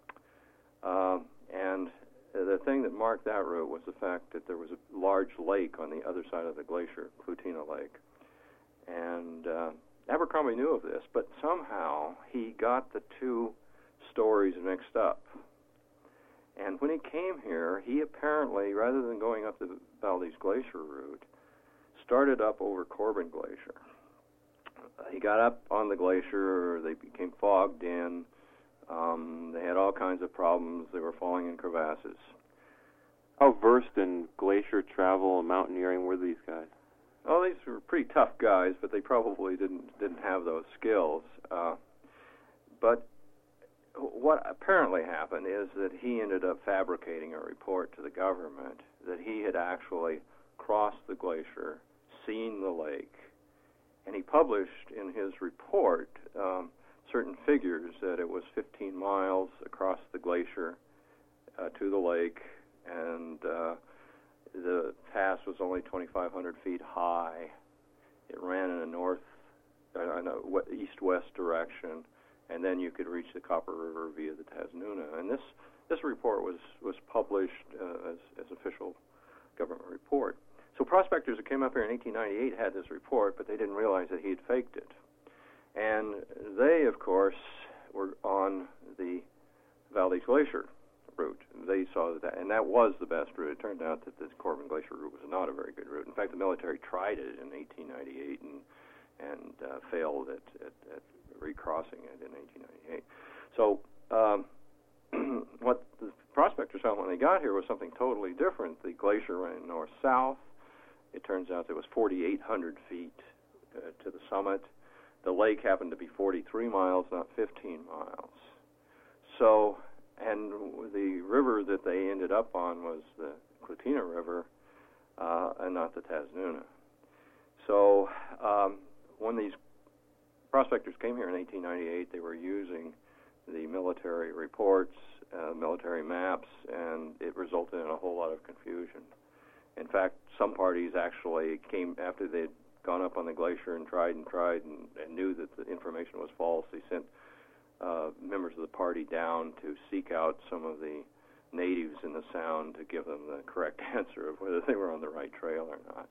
And the thing that marked that route was the fact that there was a large lake on the other side of the glacier, Clutina Lake. And Abercrombie knew of this, but somehow he got the two stories mixed up. And when he came here, he apparently, rather than going up the Valdez Glacier route, started up over Corbin Glacier. He got up on the glacier, they became fogged in, they had all kinds of problems, they were falling in crevasses. How versed in glacier travel and mountaineering were these guys? Oh, these were pretty tough guys, but they probably didn't have those skills. But what apparently happened is that he ended up fabricating a report to the government that he had actually crossed the glacier, seen the lake, and he published in his report certain figures that it was 15 miles across the glacier to the lake, and the pass was only 2,500 feet high. It ran in a east-west direction, and then you could reach the Copper River via the Tasnuna. And this report was published as official government report. So prospectors that came up here in 1898 had this report, but they didn't realize that he had faked it. And they, of course, were on the Valdez Glacier route. They saw that, and that was the best route. It turned out that this Corbin Glacier route was not a very good route. In fact, the military tried it in 1898 and failed at recrossing it in 1898. So what the prospectors found when they got here was something totally different. The glacier ran north-south. It turns out there was 4,800 feet to the summit. The lake happened to be 43 miles, not 15 miles. So, and the river that they ended up on was the Clatina River and not the Tasnuna. So when these prospectors came here in 1898, they were using the military reports, military maps, and it resulted in a whole lot of confusion. In fact, some parties actually came after they'd gone up on the glacier and tried and knew that the information was false. They sent members of the party down to seek out some of the natives in the sound to give them the correct answer of whether they were on the right trail or not.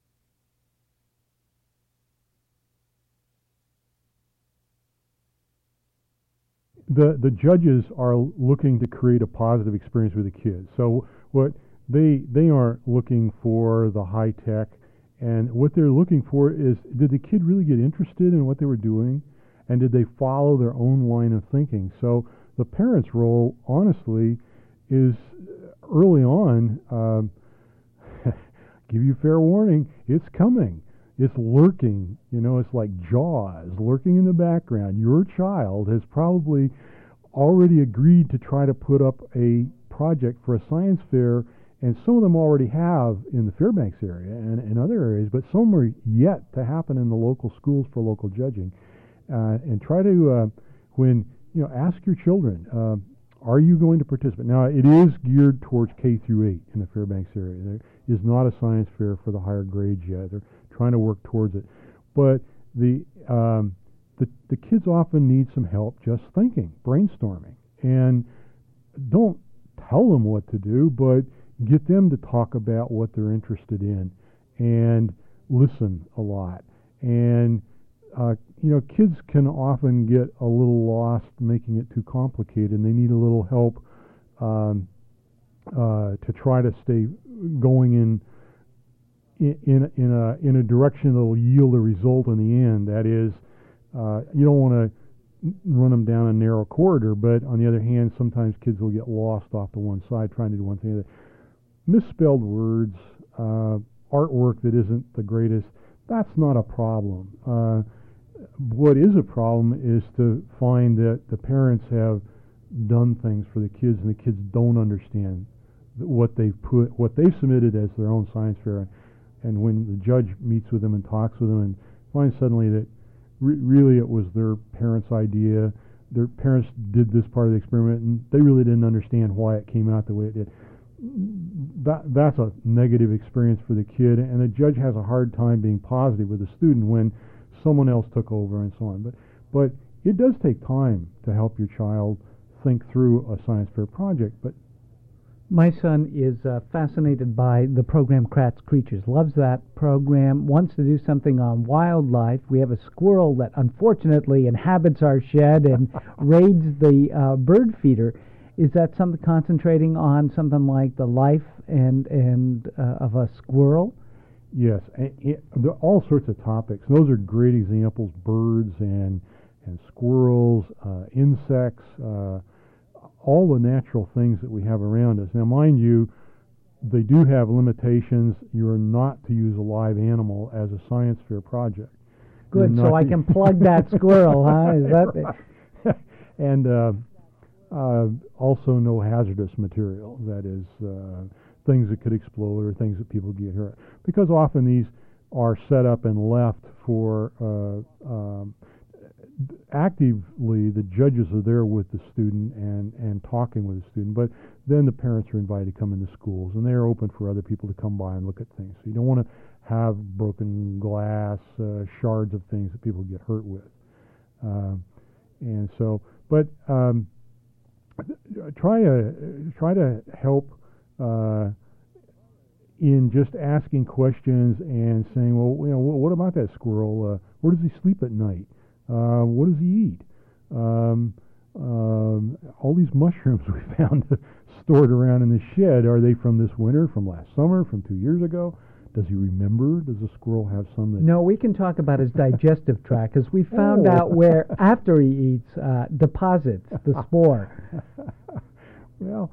The judges are looking to create a positive experience with the kids. So what they aren't looking for the high tech, and what they're looking for is, did the kid really get interested in what they were doing, and did they follow their own line of thinking? So the parent's role, honestly, is early on, give you fair warning, it's coming. It's lurking, it's like Jaws, lurking in the background. Your child has probably already agreed to try to put up a project for a science fair, and some of them already have in the Fairbanks area and in other areas, but some are yet to happen in the local schools for local judging. And try to, ask your children, are you going to participate? Now, it is geared towards K through 8 in the Fairbanks area. There is not a science fair for the higher grades yet. They're trying to work towards it. But the kids often need some help just thinking, brainstorming. And don't tell them what to do, but get them to talk about what they're interested in and listen a lot. And kids can often get a little lost making it too complicated, and they need a little help to try to stay going in a direction that will yield a result in the end. That is, you don't want to run them down a narrow corridor, but on the other hand, sometimes kids will get lost off to one side trying to do one thing or the other. Misspelled words, artwork that isn't the greatest, that's not a problem. What is a problem is to find that the parents have done things for the kids and the kids don't understand what they've submitted as their own science fair. And when the judge meets with them and talks with them and finds suddenly that really it was their parents' idea, their parents did this part of the experiment and they really didn't understand why it came out the way it did. That's a negative experience for the kid, and the judge has a hard time being positive with the student when someone else took over and so on. But it does take time to help your child think through a science fair project. But my son is fascinated by the program Kratz Creatures, loves that program, wants to do something on wildlife. We have a squirrel that unfortunately inhabits our shed and raids the bird feeder. Is that something concentrating on something like the life and of a squirrel? Yes, there are all sorts of topics. Those are great examples: birds and squirrels, insects, all the natural things that we have around us. Now, mind you, they do have limitations. You are not to use a live animal as a science fair project. Good, so I can plug that squirrel, huh? Is that it? And also no hazardous material, that is things that could explode or things that people get hurt, because often these are set up and left for actively the judges are there with the student and talking with the student, but then the parents are invited to come into schools and they're open for other people to come by and look at things. So you don't want to have broken glass, shards of things that people get hurt with. And so, but try to help in just asking questions and saying, well, what about that squirrel? Where does he sleep at night? What does he eat? All these mushrooms we found stored around in the shed, are they from this winter, from last summer, from 2 years ago? Does he remember? Does the squirrel have some that... No, we can talk about his digestive tract, because we found out where, after he eats, deposits the spore. Well,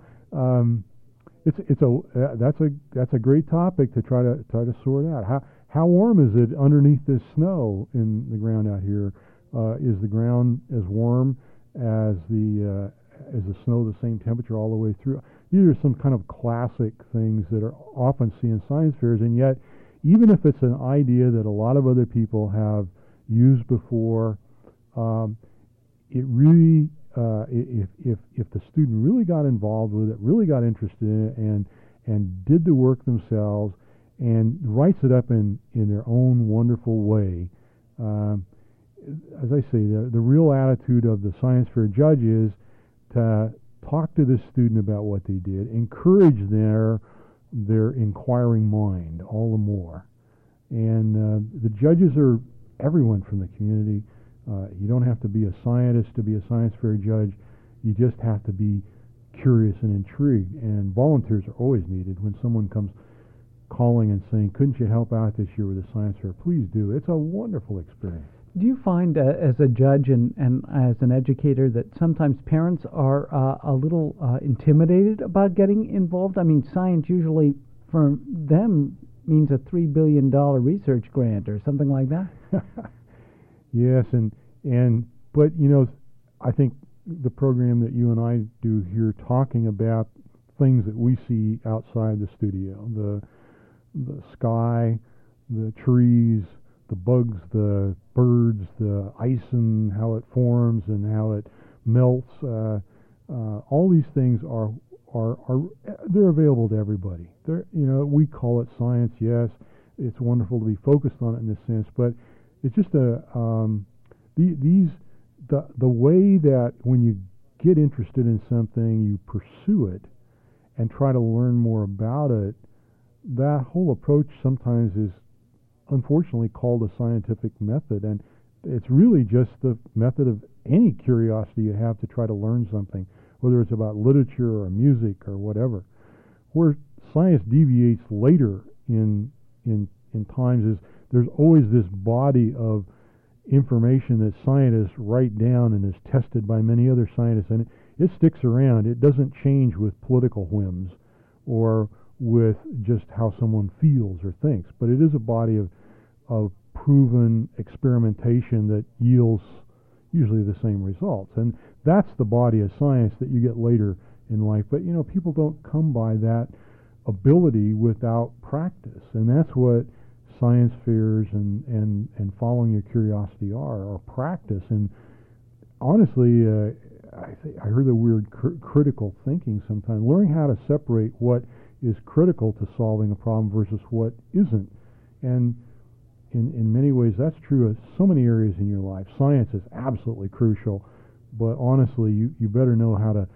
that's a great topic to try to sort out. How warm is it underneath this snow in the ground out here? Is the ground as warm as the snow the same temperature all the way through? These are some kind of classic things that are often seen in science fairs, and yet, even if it's an idea that a lot of other people have used before, it really, if the student really got involved with it, really got interested in it, and did the work themselves, and writes it up in their own wonderful way. As I say, the real attitude of the science fair judge is to talk to the student about what they did, encourage their inquiring mind all the more. And the judges are everyone from the community. You don't have to be a scientist to be a science fair judge. You just have to be curious and intrigued. And volunteers are always needed. When someone comes calling and saying, couldn't you help out this year with the science fair, please do. It's a wonderful experience. Do you find, as a judge and as an educator, that sometimes parents are a little intimidated about getting involved? I mean, science usually, for them, means a $3 billion research grant or something like that. Yes, but I think the program that you and I do here, talking about things that we see outside the studio, the sky, the trees, the bugs, the birds, the ice and how it forms and how it melts. All these things are they're available to everybody. We call it science. Yes, it's wonderful to be focused on it in this sense, but it's just the way that when you get interested in something, you pursue it and try to learn more about it. That whole approach sometimes is unfortunately called a scientific method, and it's really just the method of any curiosity you have to try to learn something, whether it's about literature or music or whatever. Where science deviates later in times is there's always this body of information that scientists write down and is tested by many other scientists, and it sticks around. It doesn't change with political whims or with just how someone feels or thinks, but it is a body of proven experimentation that yields usually the same results, and that's the body of science that you get later in life. But people don't come by that ability without practice, and that's what science fairs and following your curiosity are practice. And honestly, I heard the word critical thinking sometimes, learning how to separate what is critical to solving a problem versus what isn't. And in many ways, that's true of so many areas in your life. Science is absolutely crucial, but honestly, you better know how to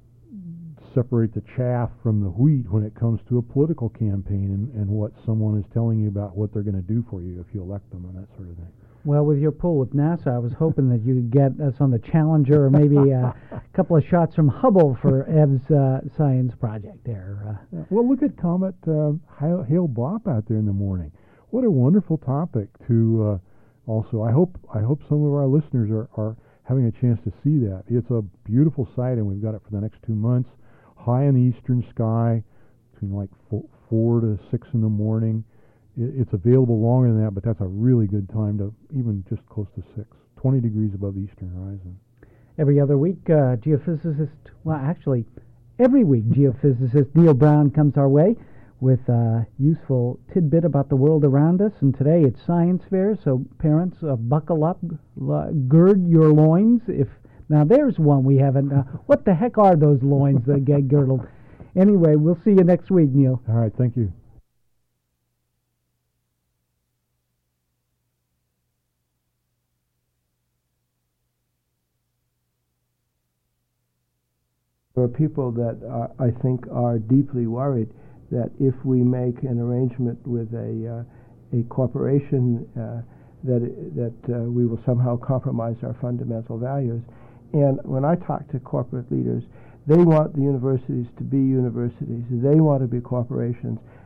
separate the chaff from the wheat when it comes to a political campaign and what someone is telling you about what they're going to do for you if you elect them and that sort of thing. Well, with your pull with NASA, I was hoping that you could get us on the Challenger or maybe a couple of shots from Hubble for Ev's science project there. Well, look at Comet Hale-Bopp out there in the morning. What a wonderful topic to also. I hope some of our listeners are having a chance to see that. It's a beautiful sight, and we've got it for the next 2 months. High in the eastern sky, between like 4 to 6 in the morning. It's available longer than that, but that's a really good time to even just close to 6, 20 degrees above the eastern horizon. Every other week, every week, geophysicist Neil Brown comes our way with a useful tidbit about the world around us. And today it's science fair, so parents, buckle up, gird your loins. Now there's one we haven't. What the heck are those loins that get girdled? Anyway, we'll see you next week, Neil. All right, thank you. There are people that I think are deeply worried that if we make an arrangement with a corporation that we will somehow compromise our fundamental values. And when I talk to corporate leaders, they want the universities to be universities. They want to be corporations.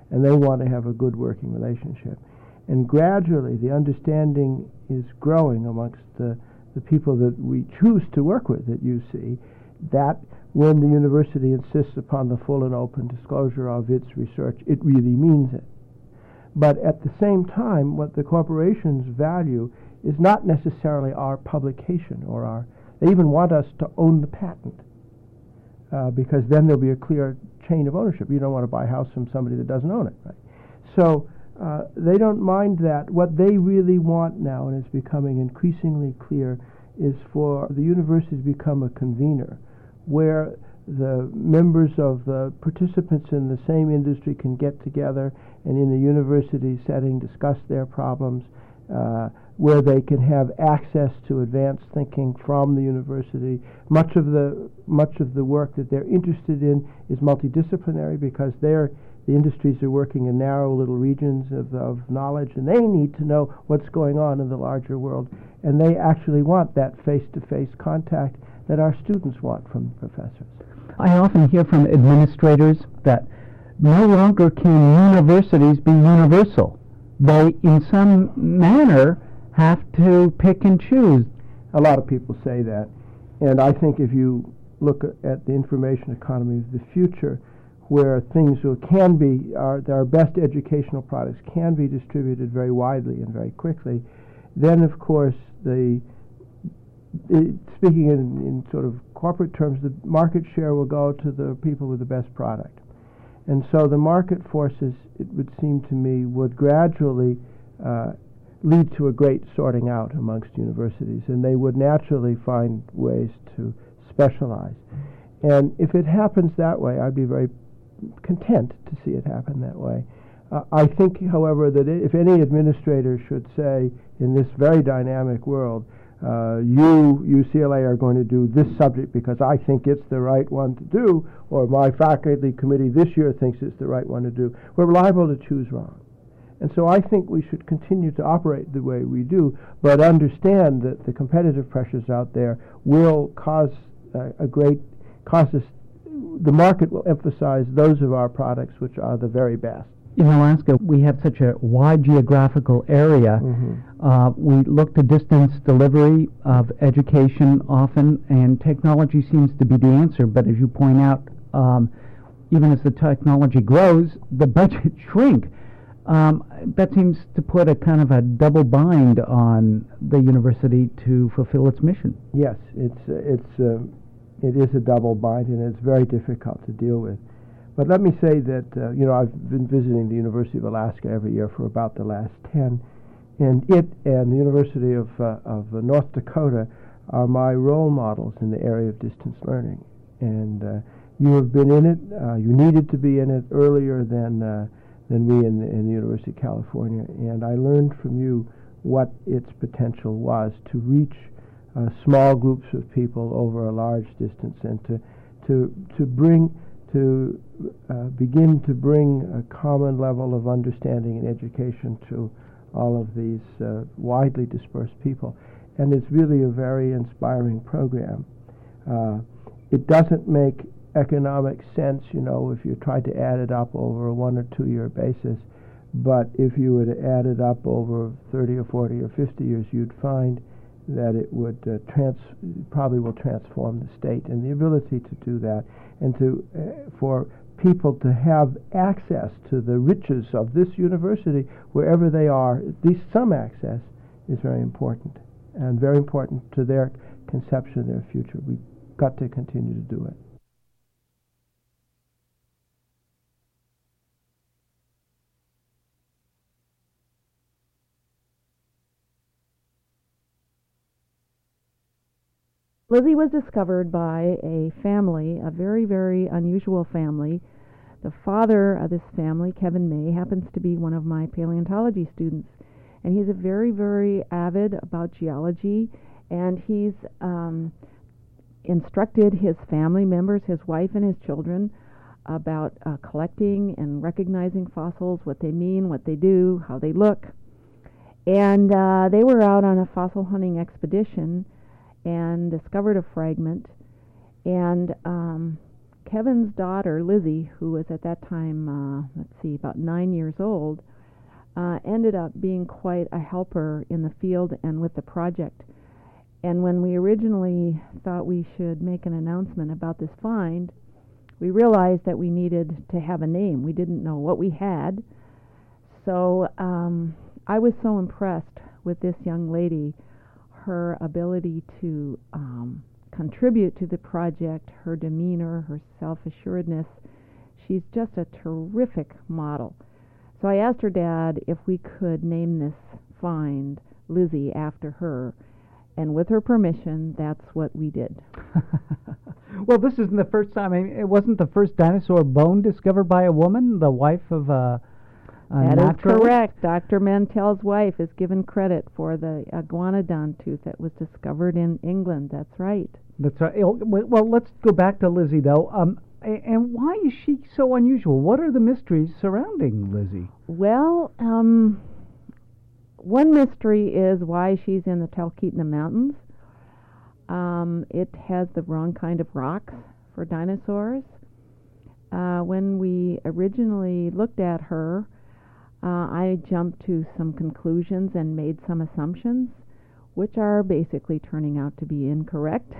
and they want to have a good working relationship. And gradually, the understanding is growing amongst the people that we choose to work with at UC, that when the university insists upon the full and open disclosure of its research, it really means it. But at the same time, what the corporations value is not necessarily our publication or they even want us to own the patent, because then there'll be a clear chain of ownership. You don't want to buy a house from somebody that doesn't own it, right? So they don't mind that. What they really want now, and it's becoming increasingly clear, is for the university to become a convener where the members of the participants in the same industry can get together and in a university setting discuss their problems, where they can have access to advanced thinking from the university. Much of the work that they're interested in is multidisciplinary because the industries are working in narrow little regions of knowledge, and they need to know what's going on in the larger world, and they actually want that face-to-face contact that our students want from professors. I often hear from administrators that no longer can universities be universal. They, in some manner, have to pick and choose. A lot of people say that, and I think if you look at the information economy of the future, where things our best educational products can be distributed very widely and very quickly, then of course speaking in sort of corporate terms, the market share will go to the people with the best product. And so the market forces, it would seem to me, would gradually lead to a great sorting out amongst universities, and they would naturally find ways to specialize. And if it happens that way, I'd be very content to see it happen that way. I think, however, that if any administrator should say in this very dynamic world, you, UCLA, are going to do this subject because I think it's the right one to do, or my faculty committee this year thinks it's the right one to do, we're liable to choose wrong. And so I think we should continue to operate the way we do, but understand that the competitive pressures out there will cause the market will emphasize those of our products which are the very best. In Alaska, we have such a wide geographical area. Mm-hmm. We look to distance delivery of education often, and technology seems to be the answer. But as you point out, even as the technology grows, the budget shrink. That seems to put a kind of a double bind on the university to fulfill its mission. Yes, it is a double bind, and it's very difficult to deal with. But let me say that, I've been visiting the University of Alaska every year for about the last 10, and it and the University of North Dakota are my role models in the area of distance learning. And you have been in it. You needed to be in it earlier than we in the University of California. And I learned from you what its potential was to reach small groups of people over a large distance, and begin to bring a common level of understanding and education to all of these widely dispersed people. And it's really a very inspiring program. It doesn't make economic sense, if you try to add it up over a 1 or 2 year basis, but if you were to add it up over 30 or 40 or 50 years, you'd find that it would probably will transform the state. And the ability to do that, and for people to have access to the riches of this university wherever they are, at least some access, is very important, and very important to their conception of their future. We've got to continue to do it. Lizzie was discovered by a family, a very, very unusual family. The father of this family, Kevin May, happens to be one of my paleontology students, and he's a very, very avid about geology, and he's instructed his family members, his wife and his children, about collecting and recognizing fossils, what they mean, what they do, how they look. And they were out on a fossil hunting expedition and discovered a fragment, and Kevin's daughter, Lizzie, who was at that time, about 9 years old, ended up being quite a helper in the field and with the project. And when we originally thought we should make an announcement about this find, we realized that we needed to have a name. We didn't know what we had. So I was so impressed with this young lady, her ability to contribute to the project, her demeanor, her self-assuredness. She's just a terrific model. So I asked her dad if we could name this find Lizzie after her, and with her permission, that's what we did. Well, this isn't the first time. I mean, it wasn't the first dinosaur bone discovered by a woman, the wife of a That is correct. Dr. Mantell's wife is given credit for the iguanodon tooth that was discovered in England. That's right. That's right. Well, let's go back to Lizzie, though. And why is she so unusual? What are the mysteries surrounding Lizzie? Well, one mystery is why she's in the Talkeetna Mountains. It has the wrong kind of rocks for dinosaurs. When we originally looked at her, I jumped to some conclusions and made some assumptions, which are basically turning out to be incorrect.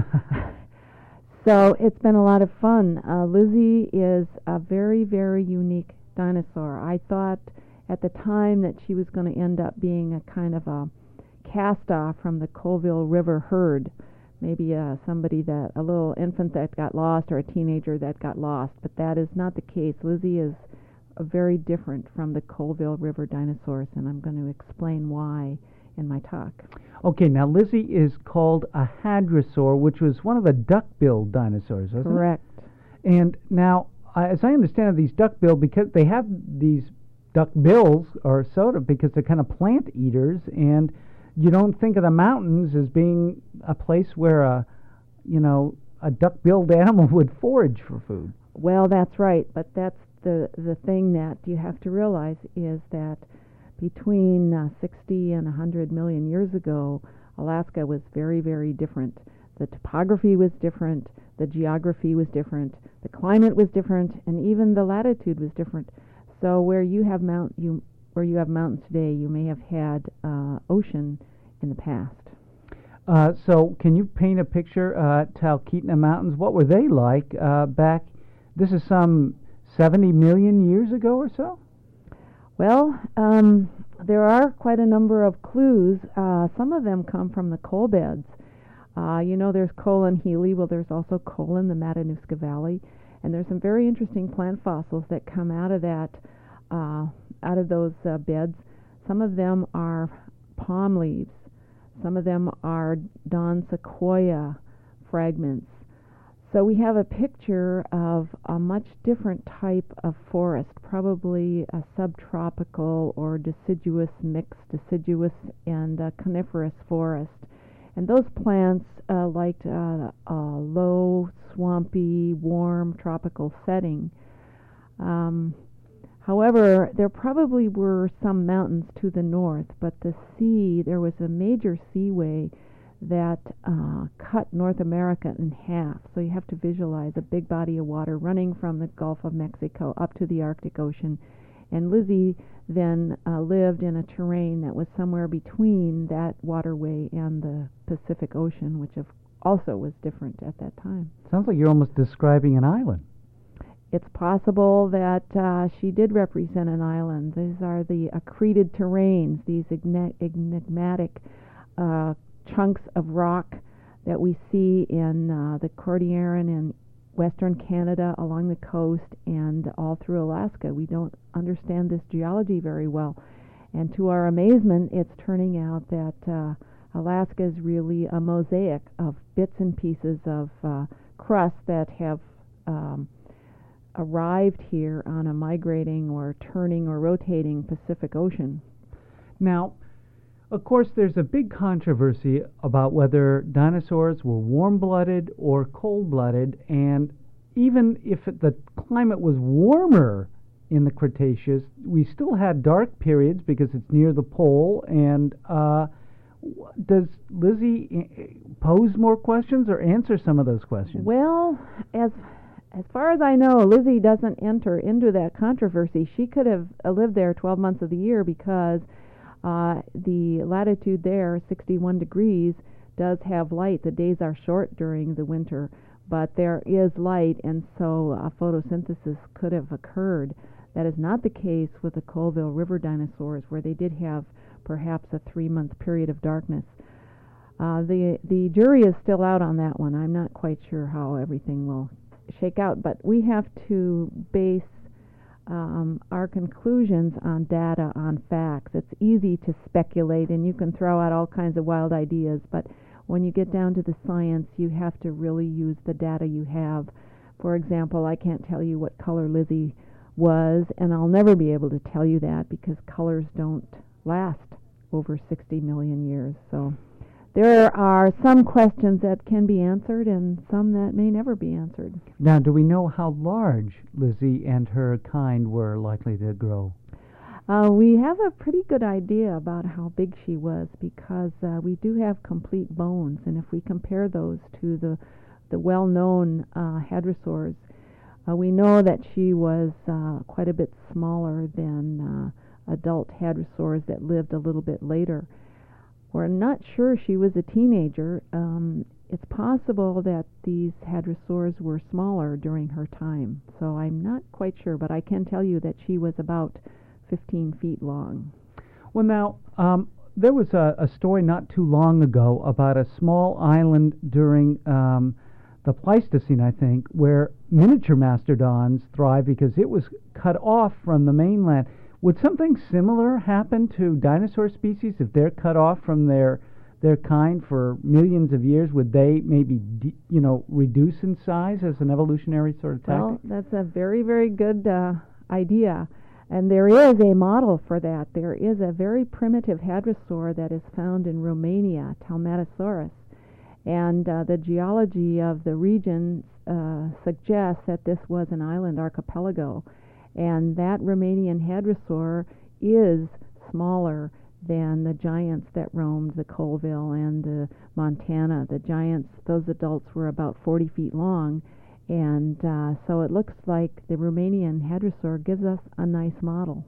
So it's been a lot of fun. Lizzie is a very, very unique dinosaur. I thought at the time that she was going to end up being a kind of a cast-off from the Colville River herd, maybe a little infant that got lost or a teenager that got lost, but that is not the case. Lizzie is very different from the Colville River dinosaurs, and I'm going to explain why in my talk. Okay, now Lizzie is called a hadrosaur, which was one of the duck-billed dinosaurs, wasn't Correct. it? And now, as I understand it, these duck-billed, because they have these duck bills, or sort of, because they're kind of plant eaters, and you don't think of the mountains as being a place where a duck-billed animal would forage for food. Well, that's right, but that's the thing that you have to realize is that between 60 and 100 million years ago, Alaska was very, very different. The topography was different, the geography was different, the climate was different, and even the latitude was different. So where you have mountains today, you may have had ocean in the past. So can you paint a picture, Talkeetna Mountains? What were they like back? This is some 70 million years ago or so? Well, there are quite a number of clues. Some of them come from the coal beds. There's coal in Healy. Well, there's also coal in the Matanuska Valley. And there's some very interesting plant fossils that come out of those beds. Some of them are palm leaves. Some of them are Don Sequoia fragments. So we have a picture of a much different type of forest, probably a subtropical or deciduous and coniferous forest. And those plants liked a low, swampy, warm, tropical setting. However, there probably were some mountains to the north, but there was a major seaway that cut North America in half. So you have to visualize a big body of water running from the Gulf of Mexico up to the Arctic Ocean. And Lizzie then lived in a terrain that was somewhere between that waterway and the Pacific Ocean, which also was different at that time. Sounds like you're almost describing an island. It's possible that she did represent an island. These are the accreted terrains, these enigmatic chunks of rock that we see in the Cordilleran in western Canada along the coast and all through Alaska. We don't understand this geology very well. And to our amazement, it's turning out that Alaska is really a mosaic of bits and pieces of crust that have arrived here on a migrating or turning or rotating Pacific Ocean. Now, of course, there's a big controversy about whether dinosaurs were warm-blooded or cold-blooded, and even if the climate was warmer in the Cretaceous, we still had dark periods because it's near the pole. And does Lizzie pose more questions or answer some of those questions? Well, As far as I know, Lizzie doesn't enter into that controversy. She could have lived there 12 months of the year because the latitude there, 61 degrees, does have light. The days are short during the winter, but there is light, and so photosynthesis could have occurred. That is not the case with the Colville River dinosaurs, where they did have perhaps a 3-month period of darkness. The jury is still out on that one. I'm not quite sure how everything will shake out, but we have to base our conclusions on data, on facts. It's easy to speculate, and you can throw out all kinds of wild ideas, but when you get down to the science, you have to really use the data you have. For example, I can't tell you what color Lizzie was, and I'll never be able to tell you that because colors don't last over 60 million years. So there are some questions that can be answered and some that may never be answered. Now, do we know how large Lizzie and her kind were likely to grow? We have a pretty good idea about how big she was because we do have complete bones, and if we compare those to the well-known hadrosaurs, we know that she was quite a bit smaller than adult hadrosaurs that lived a little bit later. We're not sure she was a teenager. It's possible that these hadrosaurs were smaller during her time, so I'm not quite sure, but I can tell you that she was about 15 feet long. Well, now, there was a story not too long ago about a small island during the Pleistocene, I think, where miniature mastodons thrive because it was cut off from the mainland. Would something similar happen to dinosaur species if they're cut off from their kind for millions of years? Would they maybe, reduce in size as an evolutionary sort of tactic? Well, that's a very, very good idea. And there is a model for that. There is a very primitive hadrosaur that is found in Romania, Talmatosaurus. And the geology of the region suggests that this was an island archipelago. And that Romanian hadrosaur is smaller than the giants that roamed the Colville and Montana. The giants, those adults were about 40 feet long. And so it looks like the Romanian hadrosaur gives us a nice model.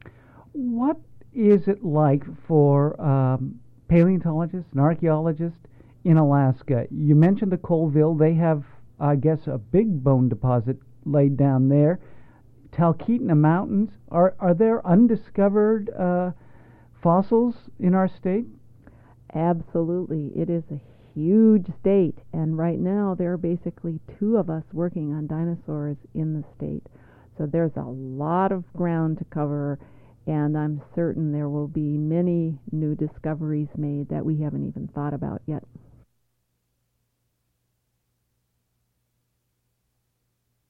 What is it like for paleontologists and archaeologists in Alaska? You mentioned the Colville. They have, I guess, a big bone deposit laid down there. Talkeetna Mountains. Are there undiscovered fossils in our state? Absolutely. It is a huge state, and right now there are basically 2 of us working on dinosaurs in the state. So there's a lot of ground to cover, and I'm certain there will be many new discoveries made that we haven't even thought about yet.